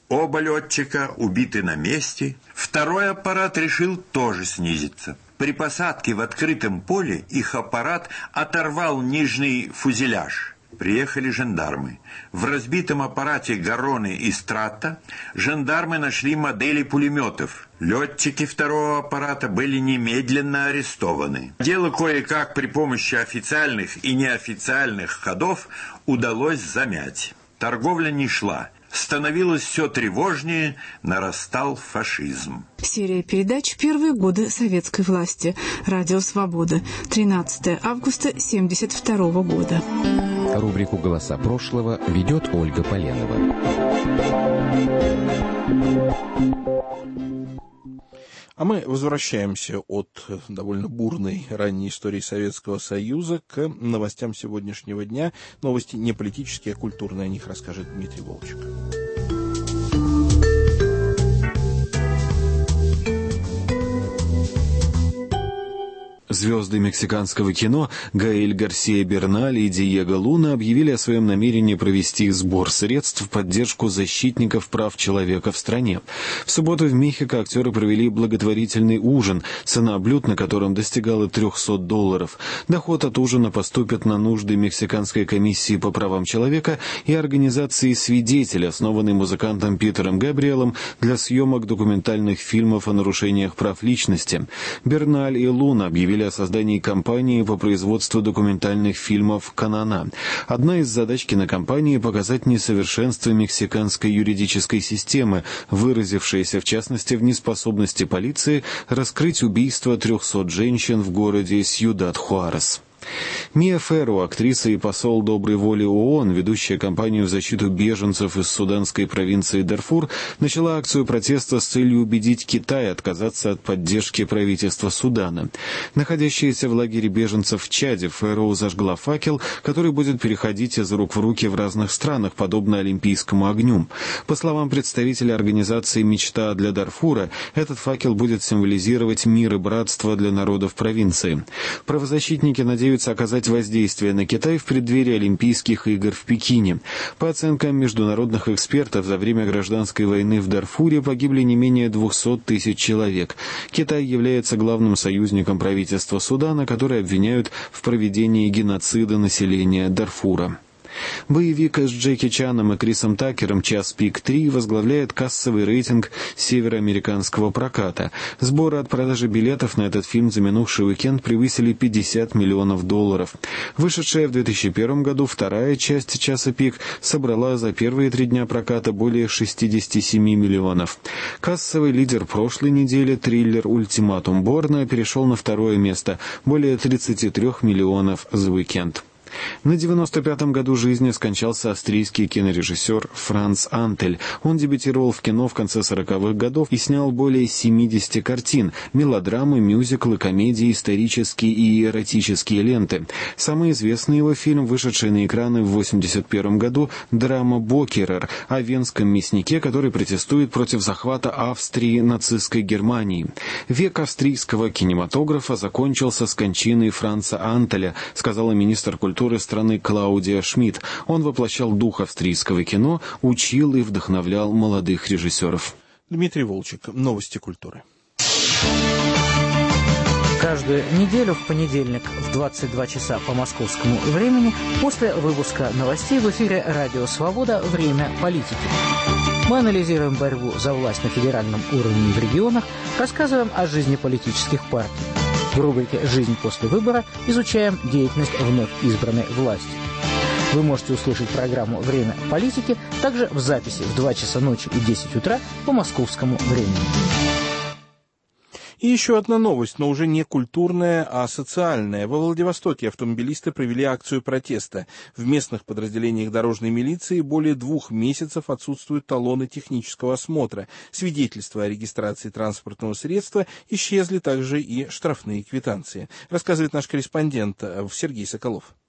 Оба летчика убиты на месте. Второй аппарат решил тоже снизиться. При посадке в открытом поле их аппарат оторвал нижний фюзеляж. Приехали жандармы. В разбитом аппарате Гароны и Стратта жандармы нашли модели пулеметов. Летчики второго аппарата были немедленно арестованы. Дело кое-как при помощи официальных и неофициальных ходов удалось замять. Торговля не шла. Становилось все тревожнее, нарастал фашизм. Серия передач «Первые годы советской власти». Радио «Свобода». тринадцатого августа семьдесят второго года. Рубрику «Голоса прошлого» ведет Ольга Поленова. А мы возвращаемся от довольно бурной ранней истории Советского Союза к новостям сегодняшнего дня. Новости не политические, а культурные. О них расскажет Дмитрий Волчек. Звезды мексиканского кино Гаэль Гарсия Берналь и Диего Луна объявили о своем намерении провести сбор средств в поддержку защитников прав человека в стране. В субботу в Мехико актеры провели благотворительный ужин, цена блюд на котором достигала трехсот долларов. Доход от ужина поступит на нужды Мексиканской комиссии по правам человека и организации «Свидетель», основанной музыкантом Питером Габриэлом для съемок документальных фильмов о нарушениях прав личности. Берналь и Луна объявили о создании компании по производству документальных фильмов «Канана». Одна из задач кинокомпании — показать несовершенство мексиканской юридической системы, выразившееся в частности в неспособности полиции раскрыть убийство трехсот женщин в городе Сьюдад-Хуарес. Мия Ферро, актриса и посол доброй воли ООН, ведущая кампанию в защиту беженцев из суданской провинции Дарфур, начала акцию протеста с целью убедить Китай отказаться от поддержки правительства Судана. Находящаяся в лагере беженцев в Чаде, Ферро зажгла факел, который будет переходить из рук в руки в разных странах, подобно олимпийскому огню. По словам представителя организации «Мечта для Дарфура», этот факел будет символизировать мир и братство для народов провинции. Правозащитники надеются оказать воздействие на Китай в преддверии Олимпийских игр в Пекине. По оценкам международных экспертов, за время гражданской войны в Дарфуре погибли не менее двухсот тысяч человек. Китай является главным союзником правительства Судана, который обвиняют в проведении геноцида населения Дарфура. Боевик с Джеки Чаном и Крисом Такером «Час пик три» возглавляет кассовый рейтинг североамериканского проката. Сборы от продажи билетов на этот фильм за минувший уикенд превысили пятьдесят миллионов долларов. Вышедшая в две тысячи первом году вторая часть «Часа пик» собрала за первые три дня проката более шестьдесят семь миллионов. Кассовый лидер прошлой недели, триллер «Ультиматум Борна», перешел на второе место, более тридцать три миллионов за уикенд. На девяносто пятом году жизни скончался австрийский кинорежиссер Франц Антель. Он дебютировал в кино в конце сороковых годов и снял более семидесяти картин, мелодрамы, мюзиклы, комедии, исторические и эротические ленты. Самый известный его фильм, вышедший на экраны в восемьдесят первом году, драма «Бокерер» о венском мяснике, который протестует против захвата Австрии нацистской Германии. Век австрийского кинематографа закончился с кончиной Франца Антеля, сказала министр культуры страны Клаудия Шмидт. Он воплощал дух австрийского кино, учил и вдохновлял молодых режиссеров. Дмитрий Волчек. Новости культуры. Каждую неделю в понедельник в двадцать два часа по московскому времени после выпуска новостей в эфире «Радио Свобода. Время политики». Мы анализируем борьбу за власть на федеральном уровне и в регионах, рассказываем о жизни политических партий. В рубрике «Жизнь после выбора» изучаем деятельность вновь избранной власти. Вы можете услышать программу «Время политики» также в записи в два часа ночи и десять утра по московскому времени. И еще одна новость, но уже не культурная, а социальная. Во Владивостоке автомобилисты провели акцию протеста. В местных подразделениях дорожной милиции более двух месяцев отсутствуют талоны технического осмотра. Свидетельства о регистрации транспортного средства, исчезли также и штрафные квитанции. Рассказывает наш корреспондент Сергей Соколов.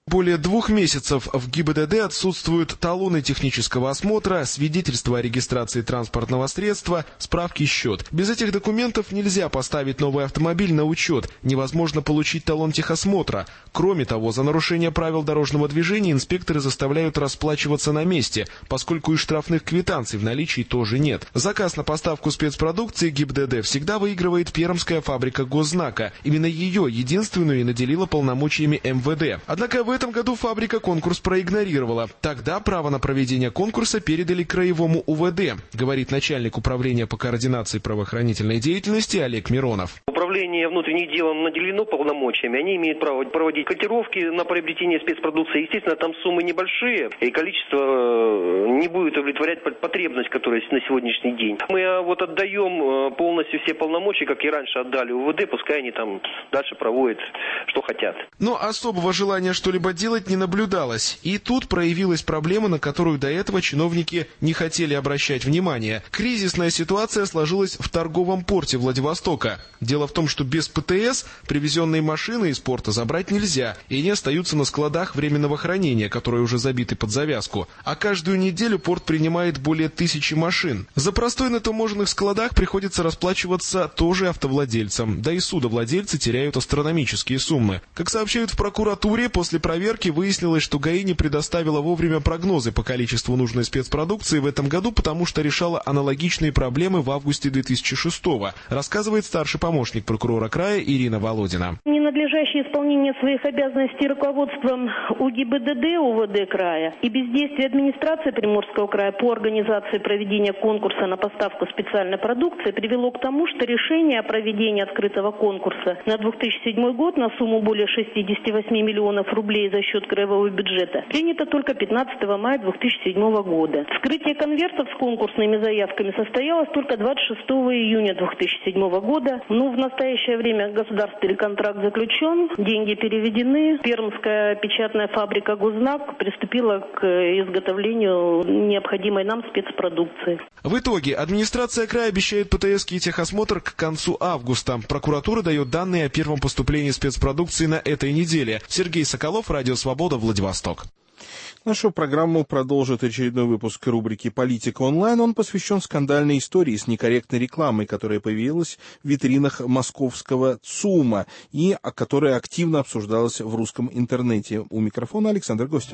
Более двух месяцев в ГИБДД отсутствуют талоны технического осмотра, свидетельства о регистрации транспортного средства, справки-счет. Без этих документов нельзя поставить новый автомобиль на учет, невозможно получить талон техосмотра. Кроме того, за нарушение правил дорожного движения инспекторы заставляют расплачиваться на месте, поскольку и штрафных квитанций в наличии тоже нет. Заказ на поставку спецпродукции ГИБДД всегда выигрывает Пермская фабрика Госзнака. Именно ее единственную и наделила полномочиями эм вэ дэ. Однако в В этом году фабрика конкурс проигнорировала. Тогда право на проведение конкурса передали краевому у вэ дэ, говорит начальник управления по координации правоохранительной деятельности Олег Миронов. Управление внутренних дел наделено полномочиями. Они имеют право проводить котировки на приобретение спецпродукции. Естественно, там суммы небольшие, и количество не будет удовлетворять потребность, которая есть на сегодняшний день. Мы вот отдаем полностью все полномочия, как и раньше отдали у вэ дэ, пускай они там дальше проводят, что хотят. Но особого желания что-либо делать не наблюдалось. И тут проявилась проблема, на которую до этого чиновники не хотели обращать внимание. Кризисная ситуация сложилась в торговом порте Владивостока. Дело в том, что без пэ тэ эс привезенные машины из порта забрать нельзя, и они остаются на складах временного хранения, которые уже забиты под завязку. А каждую неделю порт принимает более тысячи машин. За простой на таможенных складах приходится расплачиваться тоже автовладельцам, да и судовладельцы теряют астрономические суммы. Как сообщают в прокуратуре, после проверки выяснилось, что ГАИ не предоставила вовремя прогнозы по количеству нужной спецпродукции в этом году, потому что решала аналогичные проблемы в августе две тысячи шестого, рассказывает старший помощник прокурора края Ирина Володина. Ненадлежащее исполнение своих обязанностей руководством у ГИБДД УВД края и бездействие администрации Приморского края по организации проведения конкурса на поставку специальной продукции привело к тому, что решение о проведении открытого конкурса на две тысячи седьмой год на сумму более шестьдесят восемь миллионов рублей за счет краевого бюджета принято только пятнадцатого мая две тысячи седьмого года. Вскрытие конвертов с конкурсными заявками состоялось только двадцать шестого июня две тысячи седьмого года. Ну, в настоящее время государственный контракт заключен, деньги переведены. Пермская печатная фабрика «Госзнак» приступила к изготовлению необходимой нам спецпродукции. В итоге администрация края обещает пэ тэ эс-ский техосмотр к концу августа. Прокуратура дает данные о первом поступлении спецпродукции на этой неделе. Сергей Соколов, Радио Свобода, Владивосток. Нашу программу продолжит очередной выпуск рубрики «Политика онлайн». Он посвящен скандальной истории с некорректной рекламой, которая появилась в витринах московского ЦУМа и которая активно обсуждалась в русском интернете. У микрофона Александр Гостев.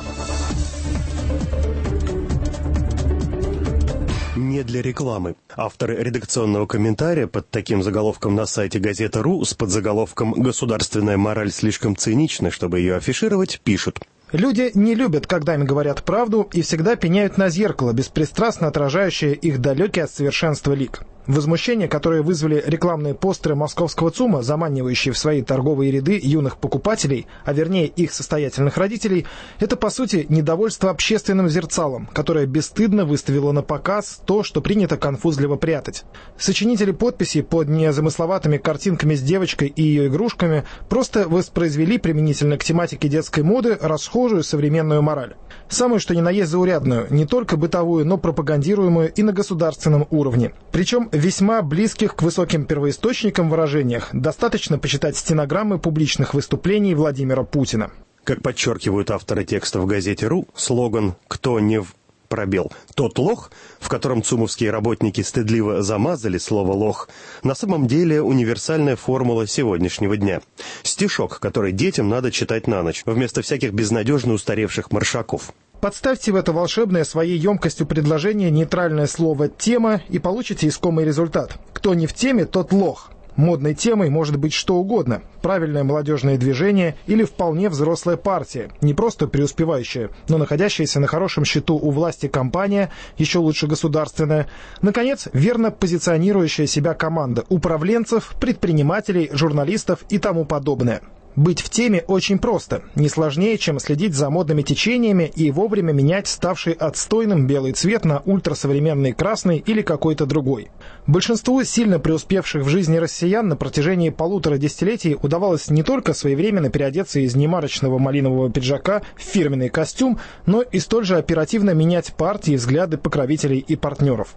Не для рекламы. Авторы редакционного комментария под таким заголовком на сайте «Газета.ру» с подзаголовком «Государственная мораль слишком цинична, чтобы ее афишировать» пишут. Люди не любят, когда им говорят правду, и всегда пеняют на зеркало, беспристрастно отражающее их далекий от совершенства лик. Возмущение, которое вызвали рекламные постеры московского ЦУМа, заманивающие в свои торговые ряды юных покупателей, а вернее их состоятельных родителей, это, по сути, недовольство общественным зерцалом, которое бесстыдно выставило на показ то, что принято конфузливо прятать. Сочинители подписей под незамысловатыми картинками с девочкой и ее игрушками просто воспроизвели применительно к тематике детской моды расхожую современную мораль. Самую что ни на есть заурядную, не только бытовую, но пропагандируемую и на государственном уровне. Причем весьма близких к высоким первоисточникам выражениях. Достаточно почитать стенограммы публичных выступлений Владимира Путина. Как подчеркивают авторы текста в газете.ру, слоган «Кто не в пробел тот лох», в котором цумовские работники стыдливо замазали слово «лох», на самом деле универсальная формула сегодняшнего дня. Стишок, который детям надо читать на ночь, вместо всяких безнадежно устаревших маршаков. Подставьте в это волшебное своей емкостью предложения нейтральное слово «тема» и получите искомый результат. Кто не в теме, тот лох. Модной темой может быть что угодно. Правильное молодежное движение или вполне взрослая партия. Не просто преуспевающая, но находящаяся на хорошем счету у власти компания, еще лучше государственная. Наконец, верно позиционирующая себя команда управленцев, предпринимателей, журналистов и тому подобное. Быть в теме очень просто, не сложнее, чем следить за модными течениями и вовремя менять ставший отстойным белый цвет на ультрасовременный красный или какой-то другой. Большинству сильно преуспевших в жизни россиян на протяжении полутора десятилетий удавалось не только своевременно переодеться из немарочного малинового пиджака в фирменный костюм, но и столь же оперативно менять партии, взгляды покровителей и партнеров.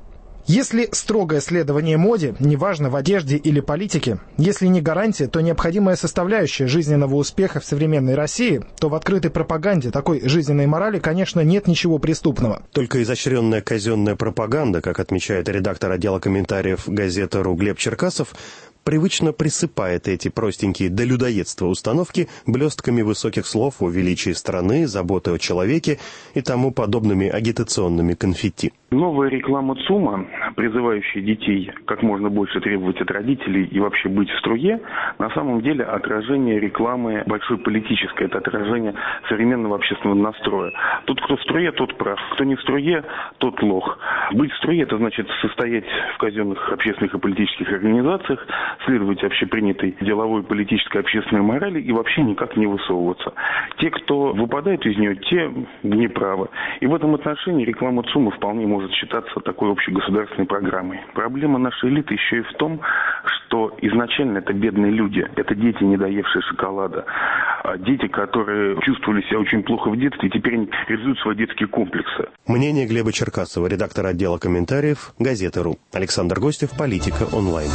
Если строгое следование моде, неважно в одежде или политике, если не гарантия, то необходимая составляющая жизненного успеха в современной России, то в открытой пропаганде такой жизненной морали, конечно, нет ничего преступного. Только изощренная казенная пропаганда, как отмечает редактор отдела комментариев газеты «Ру» Глеб Черкасов, привычно присыпает эти простенькие до людоедства установки блестками высоких слов о величии страны, заботы о человеке и тому подобными агитационными конфетти. Новая реклама ЦУМа, призывающая детей как можно больше требовать от родителей и вообще быть в струе, на самом деле отражение рекламы большой политической, это отражение современного общественного настроя. Тот, кто в струе, тот прав. Кто не в струе, тот лох. Быть в струе, это значит состоять в казенных общественных и политических организациях, следовать общепринятой деловой, политической, общественной морали и вообще никак не высовываться. Те, кто выпадает из нее, те неправы. И в этом отношении реклама ЦУМа вполне может считаться такой общегосударственной программой. Проблема нашей элиты еще и в том, что изначально это бедные люди, это дети, не доевшие шоколада, дети, которые чувствовали себя очень плохо в детстве и теперь реализуют свои детские комплексы. Мнение Глеба Черкасова, редактора отдела комментариев газеты «Ру». Александр Гостев, «Политика онлайн».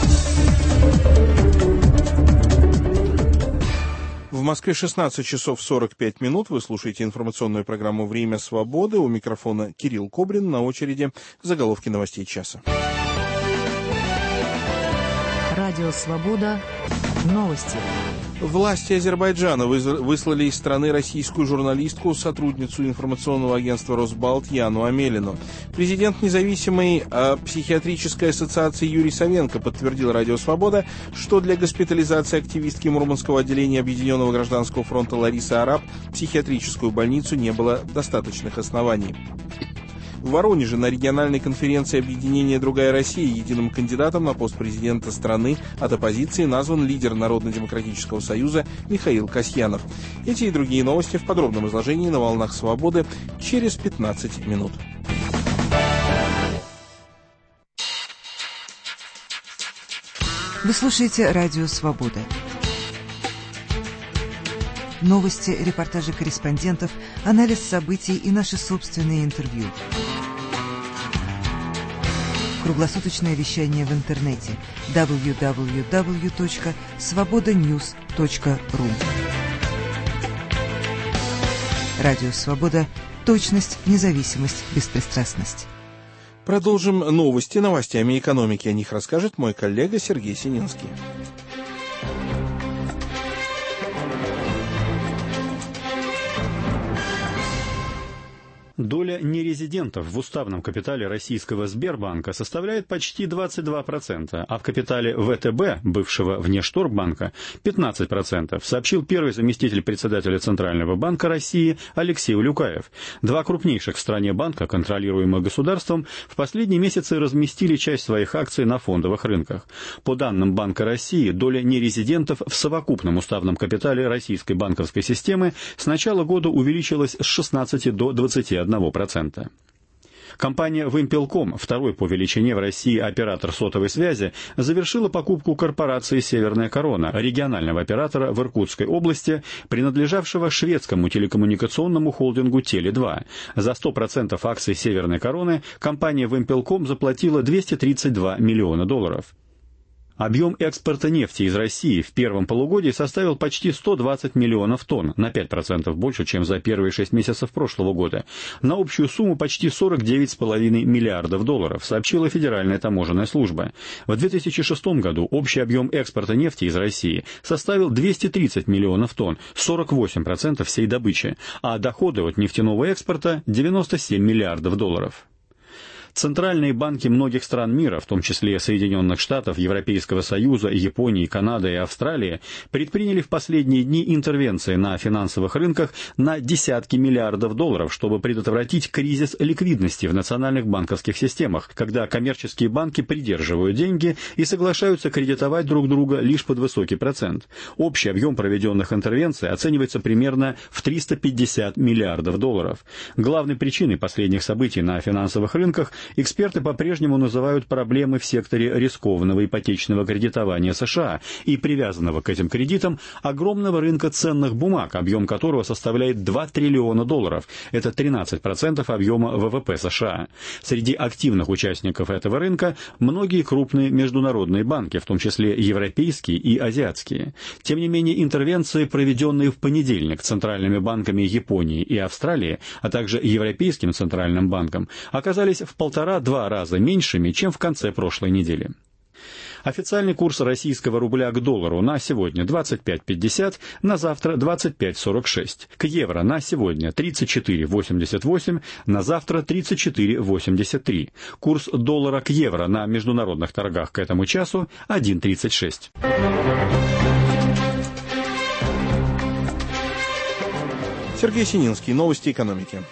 В Москве шестнадцать часов сорок пять минут. Вы слушаете информационную программу «Время свободы». У микрофона Кирилл Кобрин. На очереди заголовки новостей часа. Радио «Свобода». Новости. Власти Азербайджана выслали из страны российскую журналистку, сотрудницу информационного агентства «Росбалт» Яну Амелину. Президент независимой э, психиатрической ассоциации Юрий Савенко подтвердил «Радио Свобода», что для госпитализации активистки Мурманского отделения Объединенного гражданского фронта Ларисы Араб психиатрическую больницу не было достаточных оснований. В Воронеже на региональной конференции объединения «Другая Россия» единым кандидатом на пост президента страны от оппозиции назван лидер Народно-демократического союза Михаил Касьянов. Эти и другие новости в подробном изложении на «Волнах Свободы» через пятнадцать минут. Вы слушаете «Радио Свобода». Новости, репортажи корреспондентов, анализ событий и наши собственные интервью. Круглосуточное вещание в интернете дабл ю дабл ю дабл ю точка свобода ньюс точка ру. Радио «Свобода». Точность, независимость, беспристрастность. Продолжим новости новостями экономики. О них расскажет мой коллега Сергей Сининский. Доля нерезидентов в уставном капитале российского Сбербанка составляет почти двадцать два процента, а в капитале ВТБ, бывшего Внешторгбанка, пятнадцать процентов, сообщил первый заместитель председателя Центрального банка России Алексей Улюкаев. Два крупнейших в стране банка, контролируемых государством, в последние месяцы разместили часть своих акций на фондовых рынках. По данным Банка России, доля нерезидентов в совокупном уставном капитале российской банковской системы с начала года увеличилась с шестнадцати до двадцати одного процента. Компания «Вимпелком», второй по величине в России оператор сотовой связи, завершила покупку корпорации «Северная корона», регионального оператора в Иркутской области, принадлежавшего шведскому телекоммуникационному холдингу теле два. За сто процентов акций «Северной короны» компания «Вимпелком» заплатила двести тридцать два миллиона долларов. Объем экспорта нефти из России в первом полугодии составил почти сто двадцать миллионов тонн, на пять процентов больше, чем за первые шесть месяцев прошлого года, на общую сумму почти сорок девять с половиной миллиардов долларов, сообщила Федеральная таможенная служба. В две тысячи шестом году общий объем экспорта нефти из России составил двести тридцать миллионов тонн, сорок восемь процентов всей добычи, а доходы от нефтяного экспорта – девяносто семь миллиардов долларов. Центральные банки многих стран мира, в том числе Соединенных Штатов, Европейского Союза, Японии, Канады и Австралии, предприняли в последние дни интервенции на финансовых рынках на десятки миллиардов долларов, чтобы предотвратить кризис ликвидности в национальных банковских системах, когда коммерческие банки придерживают деньги и соглашаются кредитовать друг друга лишь под высокий процент. Общий объем проведенных интервенций оценивается примерно в триста пятьдесят миллиардов долларов. Главной причиной последних событий на финансовых рынках Эксперты по-прежнему называют проблемы в секторе рискованного ипотечного кредитования США и привязанного к этим кредитам огромного рынка ценных бумаг, объем которого составляет два триллиона долларов. Это тринадцать процентов объема ВВП США. Среди активных участников этого рынка многие крупные международные банки, в том числе европейские и азиатские. Тем не менее, интервенции, проведенные в понедельник центральными банками Японии и Австралии, а также Европейским центральным банком, оказались в полтора-два раза меньшими, чем в конце прошлой недели. Официальный курс российского рубля к доллару на сегодня двадцать пять пятьдесят, на завтра двадцать пять сорок шесть. К евро на сегодня тридцать четыре восемьдесят восемь, на завтра тридцать четыре восемьдесят три. Курс доллара к евро на международных торгах к этому часу один тридцать шесть. Сергей Сининский. Новости экономики.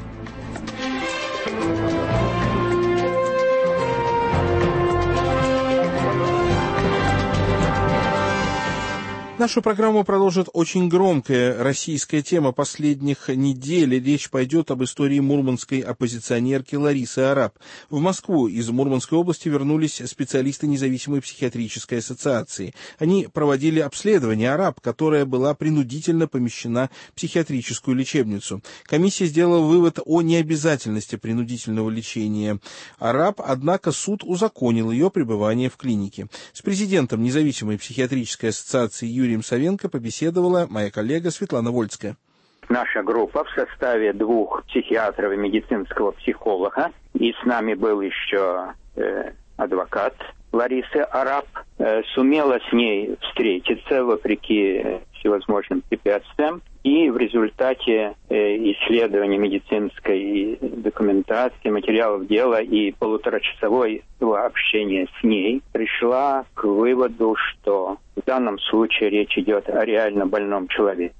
Нашу программу продолжит очень громкая российская тема последних недель. Речь пойдет об истории мурманской оппозиционерки Ларисы Арап. В Москву из Мурманской области вернулись специалисты независимой психиатрической ассоциации. Они проводили обследование Арап, которая была принудительно помещена в психиатрическую лечебницу. Комиссия сделала вывод о необязательности принудительного лечения Арап, однако суд узаконил ее пребывание в клинике. С президентом независимой психиатрической ассоциации Юрием Савенко побеседовала моя коллега Светлана Вольская. Наша группа в составе двух психиатров и медицинского психолога, и с нами был еще э, адвокат Ларисы Арап, э, сумела с ней встретиться вопреки всевозможным препятствиям, и в результате э, исследования медицинской документации, материалов дела и полуторачасового общения с ней пришла к выводу, что в данном случае речь идет о реально больном человеке.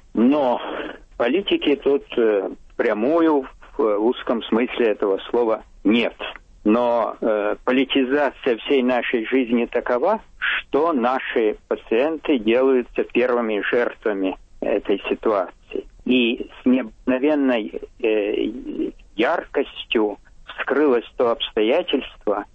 Но политики тут э, впрямую, в узком смысле этого слова, нет. Но э, политизация всей нашей жизни такова, что наши пациенты делаются первыми жертвами этой ситуации. И с необыкновенной э, яркостью вскрылось то обстоятельство,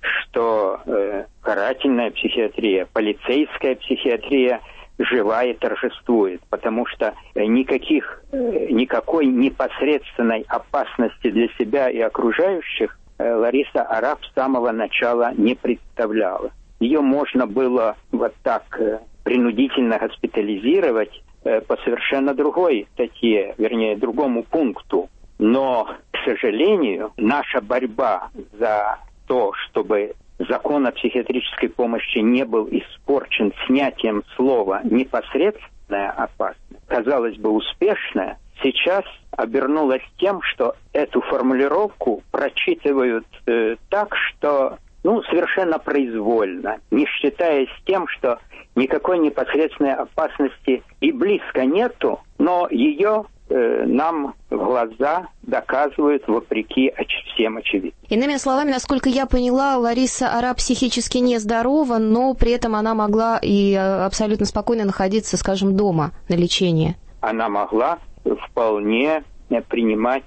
что э, карательная психиатрия, полицейская психиатрия жива и торжествует, потому что никаких, э, никакой непосредственной опасности для себя и окружающих э, Лариса Арап с самого начала не представляла. Ее можно было вот так э, принудительно госпитализировать э, по совершенно другой статье, вернее, другому пункту. Но, к сожалению, наша борьба за то, чтобы закон о психиатрической помощи не был испорчен снятием слова «непосредственная опасность», казалось бы, успешная, сейчас обернулась тем, что эту формулировку прочитывают э, так, что ну, совершенно произвольно, не считаясь тем, что никакой непосредственной опасности и близко нету, но ее э, нам в глаза доказывают вопреки оч- всем очевидным. Иными словами, насколько я поняла, Лариса Арап психически нездорова, но при этом она могла и абсолютно спокойно находиться, скажем, дома на лечении. Она могла вполне принимать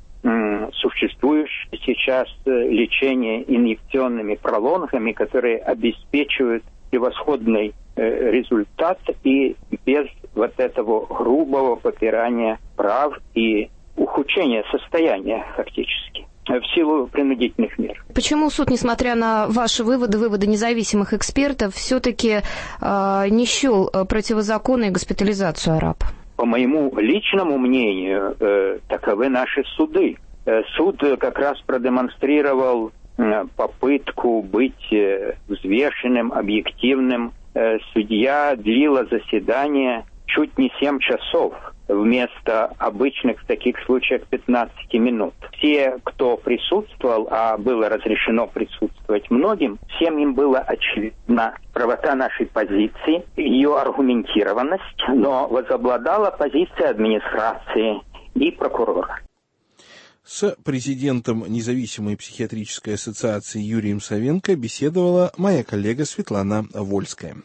существующее сейчас лечение инъекционными пролонгами, которые обеспечивают превосходный э, результат и без вот этого грубого попирания прав и ухудшения состояния фактически в силу принудительных мер. Почему суд, несмотря на ваши выводы, выводы независимых экспертов, все-таки э, не счел противозаконной госпитализацию Арап? По моему личному мнению, э, таковы наши суды. Э, суд как раз продемонстрировал э, попытку быть э, взвешенным, объективным. Э, судья длила заседание чуть не семь часов вместо обычных в таких случаях пятнадцати минут. Все, кто присутствовал, а было разрешено присутствовать многим, всем им было очевидна правота нашей позиции, ее аргументированность, но возобладала позиция администрации и прокурора. С президентом независимой психиатрической ассоциации Юрием Савенко беседовала моя коллега Светлана Вольская.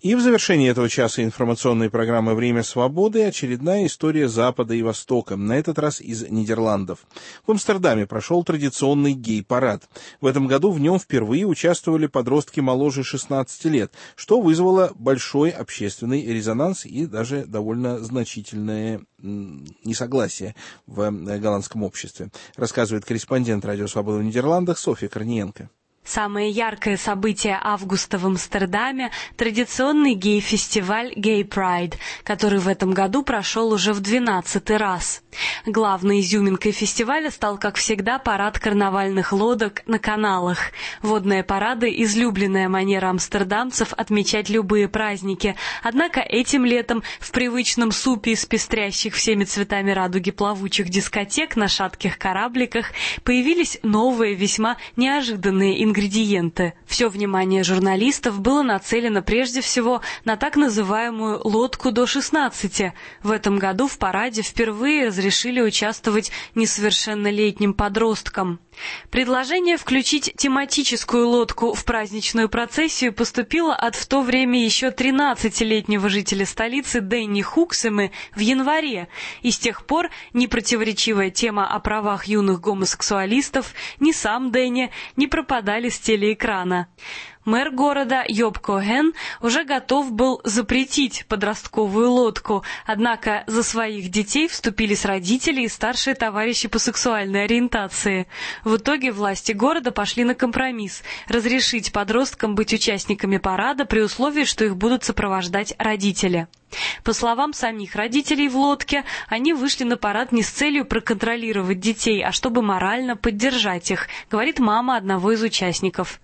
И в завершении этого часа информационной программы «Время свободы» очередная история Запада и Востока, на этот раз из Нидерландов. В Амстердаме прошел традиционный гей-парад. В этом году в нем впервые участвовали подростки моложе шестнадцати лет, что вызвало большой общественный резонанс и даже довольно значительное несогласие в голландском обществе, рассказывает корреспондент «Радио Свобода» в Нидерландах Софья Корниенко. Самое яркое событие августа в Амстердаме – традиционный гей-фестиваль Gay Pride, который в этом году прошел уже в двенадцатый раз. Главной изюминкой фестиваля стал, как всегда, парад карнавальных лодок на каналах. Водные парады – излюбленная манера амстердамцев отмечать любые праздники. Однако этим летом в привычном супе из пестрящих всеми цветами радуги плавучих дискотек на шатких корабликах появились новые, весьма неожиданные ингредиенты. ингредиенты. Все внимание журналистов было нацелено прежде всего на так называемую «лодку до шестнадцати». В этом году в параде впервые разрешили участвовать несовершеннолетним подросткам. Предложение включить тематическую лодку в праздничную процессию поступило от в то время еще тринадцатилетнего жителя столицы Дэнни Хуксемы в январе, и с тех пор ни противоречивая тема о правах юных гомосексуалистов, ни сам Дэнни не пропадали с телеэкрана. Мэр города Йоб Коген уже готов был запретить подростковую лодку, однако за своих детей вступились родители и старшие товарищи по сексуальной ориентации. В итоге власти города пошли на компромисс – разрешить подросткам быть участниками парада при условии, что их будут сопровождать родители. По словам самих родителей в лодке, они вышли на парад не с целью проконтролировать детей, а чтобы морально поддержать их, говорит мама одного из участников.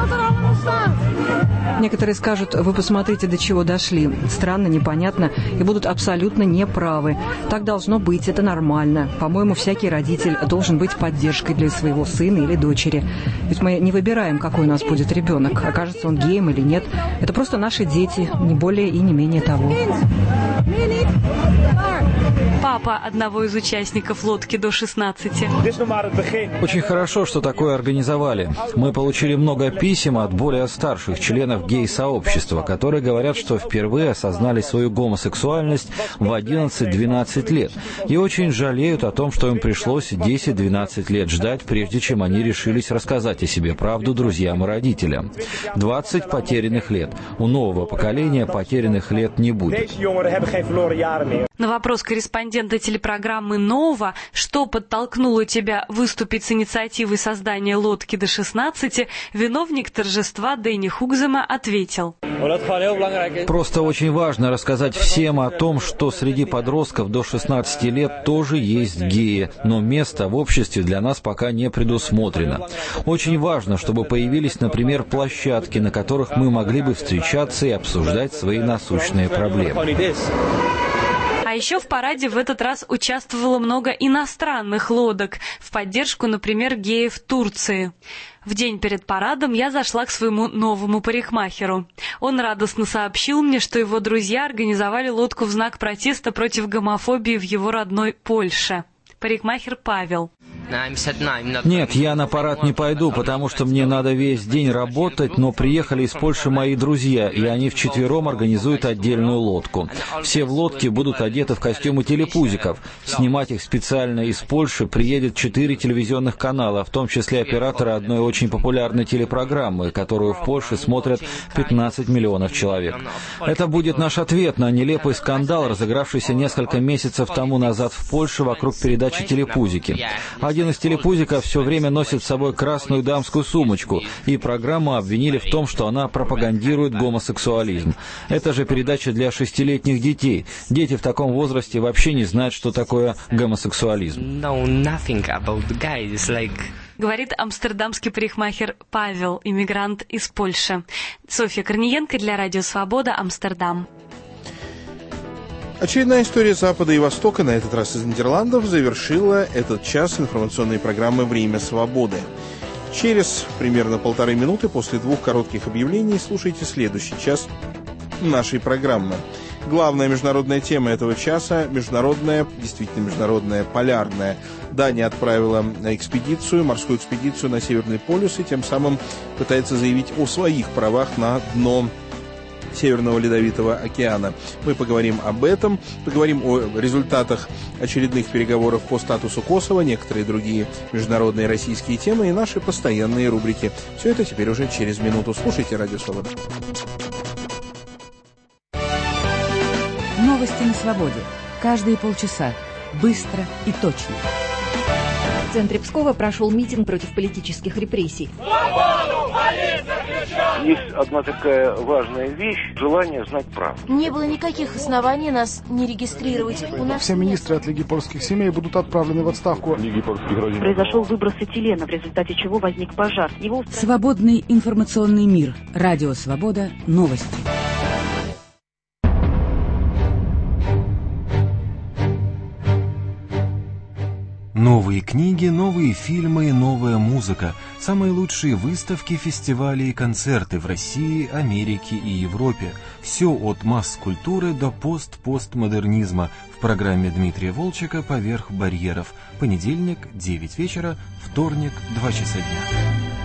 Некоторые скажут: вы посмотрите, до чего дошли. Странно, непонятно, и будут абсолютно неправы. Так должно быть, это нормально. По-моему, всякий родитель должен быть поддержкой для своего сына или дочери. Ведь мы не выбираем, какой у нас будет ребенок, окажется он геем или нет. Это просто наши дети, не более и не менее того. Папа одного из участников лодки до шестнадцати. Очень хорошо, что такое организовали. Мы получили много писем от более старших членов гей-сообщества, которые говорят, что впервые осознали свою гомосексуальность в одиннадцать-двенадцать лет и очень жалеют о том, что им пришлось десять-двенадцать лет ждать, прежде чем они решились рассказать о себе правду друзьям и родителям. двадцать потерянных лет. У нового поколения потерянных лет не будет. На вопрос корреспондента телепрограммы «Нова», что подтолкнуло тебя выступить с инициативой создания лодки до шестнадцати, виновник торжества Дэнни Хуксема ответил: Просто очень важно рассказать всем о том, что среди подростков до шестнадцати лет тоже есть геи, но место в обществе для нас пока не предусмотрено. Очень важно, чтобы появились, например, площадки, на которых мы могли бы встречаться и обсуждать свои насущные проблемы. А еще в параде в этот раз участвовало много иностранных лодок в поддержку, например, геев в Турции. В день перед парадом я зашла к своему новому парикмахеру. Он радостно сообщил мне, что его друзья организовали лодку в знак протеста против гомофобии в его родной Польше. Парикмахер Павел. Нет, я на парад не пойду, потому что мне надо весь день работать, но приехали из Польши мои друзья, и они вчетвером организуют отдельную лодку. Все в лодке будут одеты в костюмы телепузиков. Снимать их специально из Польши приедет четыре телевизионных канала, в том числе операторы одной очень популярной телепрограммы, которую в Польше смотрят пятнадцать миллионов человек. Это будет наш ответ на нелепый скандал, разыгравшийся несколько месяцев тому назад в Польше вокруг передачи «Телепузики». Один из телепузиков все время носит с собой красную дамскую сумочку, и программу обвинили в том, что она пропагандирует гомосексуализм. Это же передача для шестилетних детей. Дети в таком возрасте вообще не знают, что такое гомосексуализм. Говорит амстердамский парикмахер Павел, иммигрант из Польши. Софья Корниенко для Радио Свобода, Амстердам. Очередная история Запада и Востока, на этот раз из Нидерландов, завершила этот час информационной программы «Время свободы». Через примерно полторы минуты после двух коротких объявлений слушайте следующий час нашей программы. Главная международная тема этого часа – международная, действительно международная, полярная. Дания отправила экспедицию, морскую экспедицию на Северный полюс и тем самым пытается заявить о своих правах на дно Северного Ледовитого океана. Мы поговорим об этом, поговорим о результатах очередных переговоров по статусу Косово, некоторые другие международные российские темы и наши постоянные рубрики. Все это теперь уже через минуту. Слушайте «Радио Свобода». Новости на свободе. Каждые полчаса. Быстро и точно. В центре Пскова прошел митинг против политических репрессий. Свободу! Есть одна такая важная вещь – желание знать правду. Не было никаких оснований нас не регистрировать. У нас Все министры от Лиги польских семей будут отправлены в отставку. Произошел выброс этилена, в результате чего возник пожар. Его... Свободный информационный мир. Радио Свобода. Новости. Новые книги, новые фильмы, новая музыка. Самые лучшие выставки, фестивали и концерты в России, Америке и Европе. Все от масс-культуры до пост-постмодернизма в программе Дмитрия Волчека «Поверх барьеров». Понедельник, девять вечера, вторник, два часа дня.